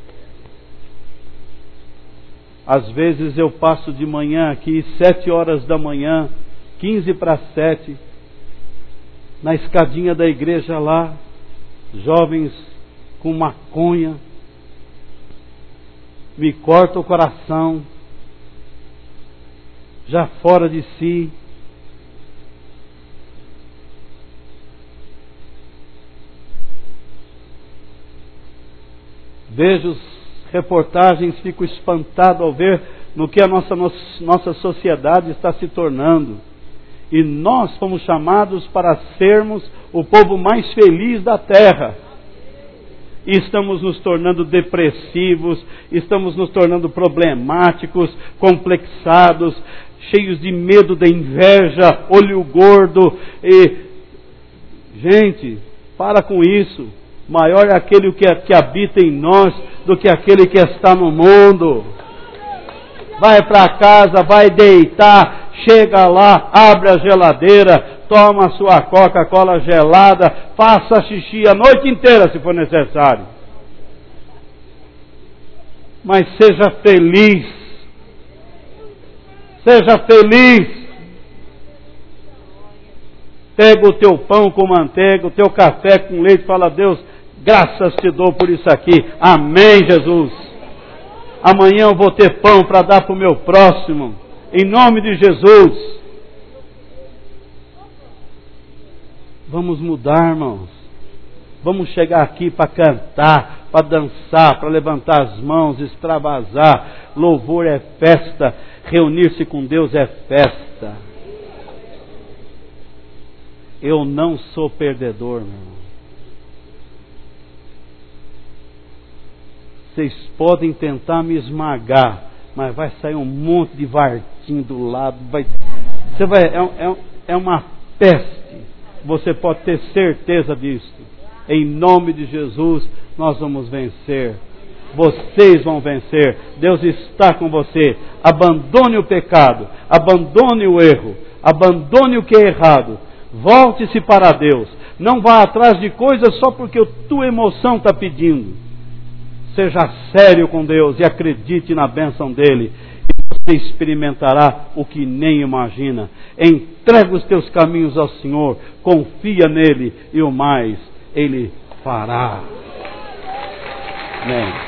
Às vezes eu passo de manhã aqui, 7 horas da manhã, 15 para 7, na escadinha da igreja lá, jovens com maconha, me corta o coração, já fora de si. Vejo reportagens, fico espantado ao ver no que a nossa sociedade está se tornando. E nós fomos chamados para sermos o povo mais feliz da terra. E estamos nos tornando depressivos, estamos nos tornando problemáticos, complexados, cheios de medo da inveja, olho gordo. E, gente, para com isso. Maior é aquele que habita em nós do que aquele que está no mundo. Vai para casa, vai deitar, chega lá, abre a geladeira, toma a sua Coca-Cola gelada, faça xixi a noite inteira se for necessário. Mas seja feliz. Seja feliz. Pega o teu pão com manteiga, o teu café com leite, fala: Deus, graças te dou por isso aqui. Amém, Jesus. Amanhã eu vou ter pão para dar para o meu próximo. Em nome de Jesus. Vamos mudar, irmãos. Vamos chegar aqui para cantar, para dançar, para levantar as mãos, extravasar. Louvor é festa. Reunir-se com Deus é festa. Eu não sou perdedor, meu irmão. Vocês podem tentar me esmagar, mas vai sair um monte de vartinho do lado. É uma peste. Você pode ter certeza disso. Em nome de Jesus, nós vamos vencer. Vocês vão vencer. Deus está com você. Abandone o pecado. Abandone o erro. Abandone o que é errado. Volte-se para Deus. Não vá atrás de coisas só porque a tua emoção está pedindo. Seja sério com Deus e acredite na bênção dEle. E você experimentará o que nem imagina. Entrega os teus caminhos ao Senhor. Confia nele e o mais Ele fará. Amém.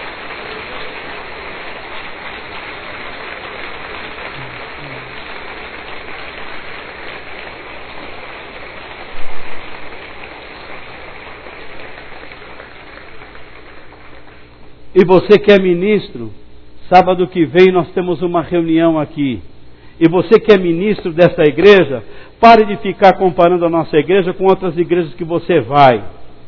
E você que é ministro, sábado que vem nós temos uma reunião aqui. E você que é ministro dessa igreja, Pare de ficar comparando a nossa igreja com outras igrejas que você vai.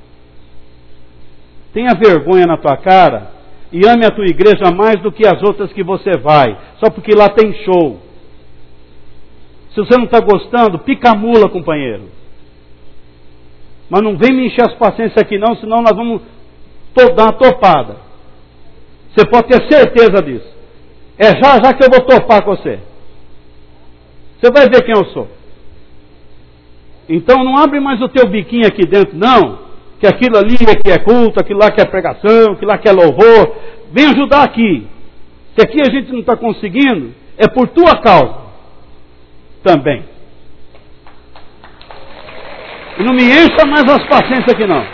Tenha vergonha na tua cara e ame a tua igreja mais do que as outras que você vai, só porque lá tem show. Se você não está gostando, pica a mula, companheiro. Mas não vem me encher as paciências aqui não, senão nós vamos dar uma topada. Você pode ter certeza disso. É já que eu vou topar com você. Você vai ver quem eu sou. Então não abre mais o teu biquinho aqui dentro, não. Que aquilo ali é que é culto, aquilo lá que é pregação, aquilo lá que é louvor. Vem ajudar aqui. Se aqui a gente não está conseguindo, é por tua causa. Também. E não me encha mais as paciências aqui não.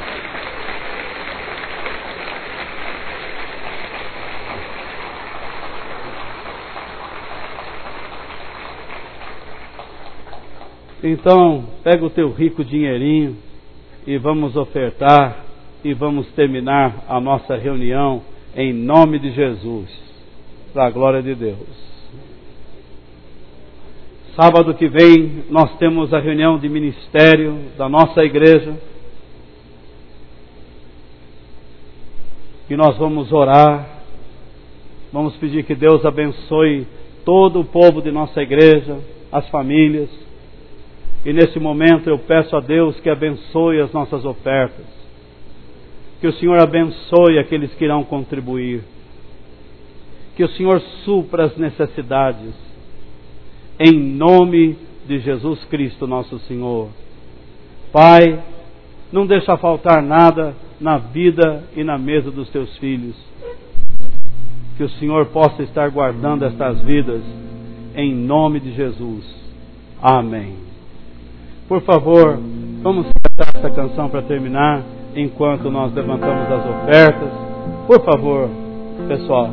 Então, pega o teu rico dinheirinho e vamos ofertar e vamos terminar a nossa reunião em nome de Jesus, para a glória de Deus. Sábado que vem nós temos a reunião de ministério da nossa igreja e nós vamos orar, vamos pedir que Deus abençoe todo o povo de nossa igreja, as famílias. E nesse momento eu peço a Deus que abençoe as nossas ofertas. Que o Senhor abençoe aqueles que irão contribuir. Que o Senhor supra as necessidades. Em nome de Jesus Cristo, nosso Senhor. Pai, não deixa faltar nada na vida e na mesa dos teus filhos. Que o Senhor possa estar guardando estas vidas. Em nome de Jesus. Amém. Por favor, vamos cantar essa canção para terminar, enquanto nós levantamos as ofertas. Por favor, pessoal.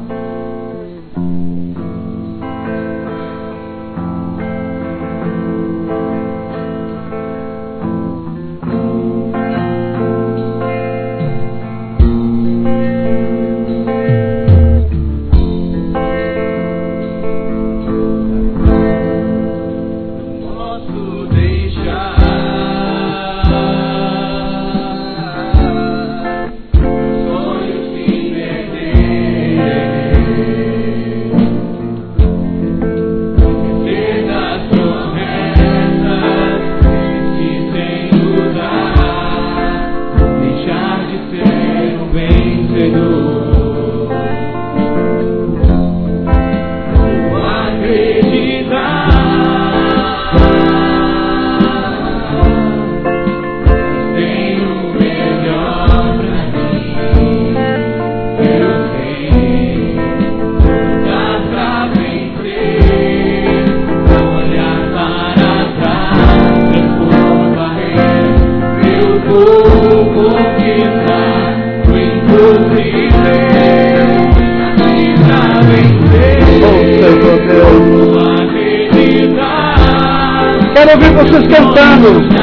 Quero ouvir vocês cantando.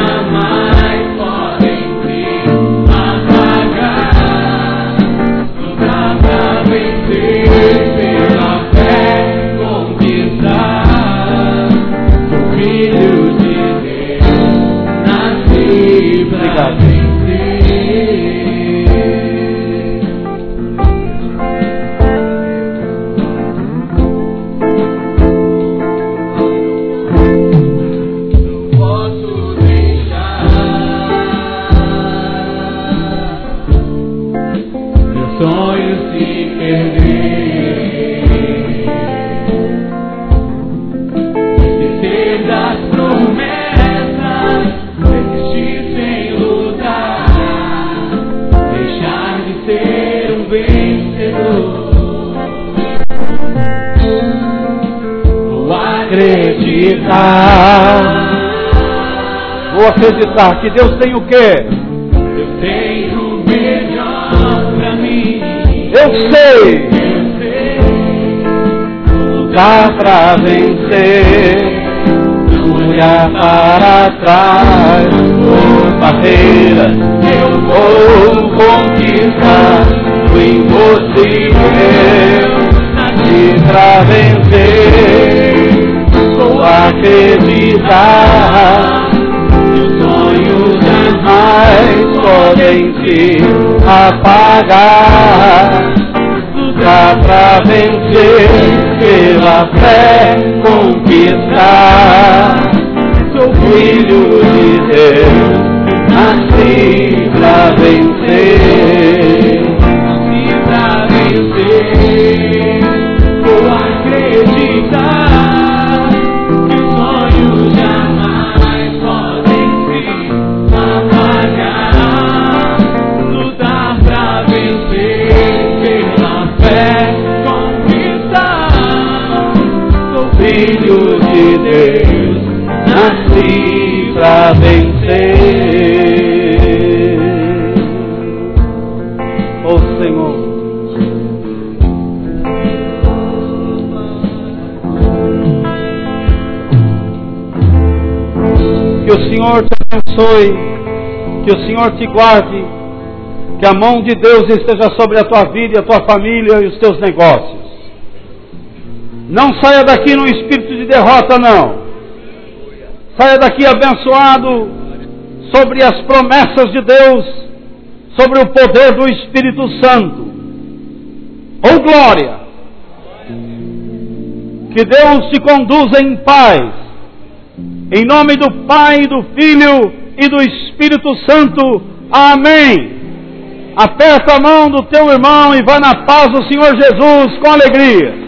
Vou acreditar que Deus tem o quê? Deus tem o melhor pra mim. Eu sei. Lutar pra vencer, não olhar para trás. Por barreiras eu vou conquistar o impossível. Nasci pra vencer. Vou acreditar que os sonhos jamais podem se apagar. Lutar pra vencer, pela fé conquistar. Sou filho de Deus, nasci pra vencer. Nasci pra vencer, vou acreditar que os sonhos jamais podem se apagar. Lutar pra vencer, pela fé conquistar. Sou filho de Deus, nasci pra vencer. Oh Senhor, que o Senhor te abençoe, que o Senhor te guarde, que a mão de Deus esteja sobre a tua vida e a tua família e os teus negócios. Não saia daqui num espírito de derrota, não. Saia daqui abençoado sobre as promessas de Deus, sobre o poder do Espírito Santo. Oh glória! Que Deus te conduza em paz. Em nome do Pai, do Filho e do Espírito Santo. Amém. Aperta a mão do teu irmão e vai na paz do Senhor Jesus com alegria.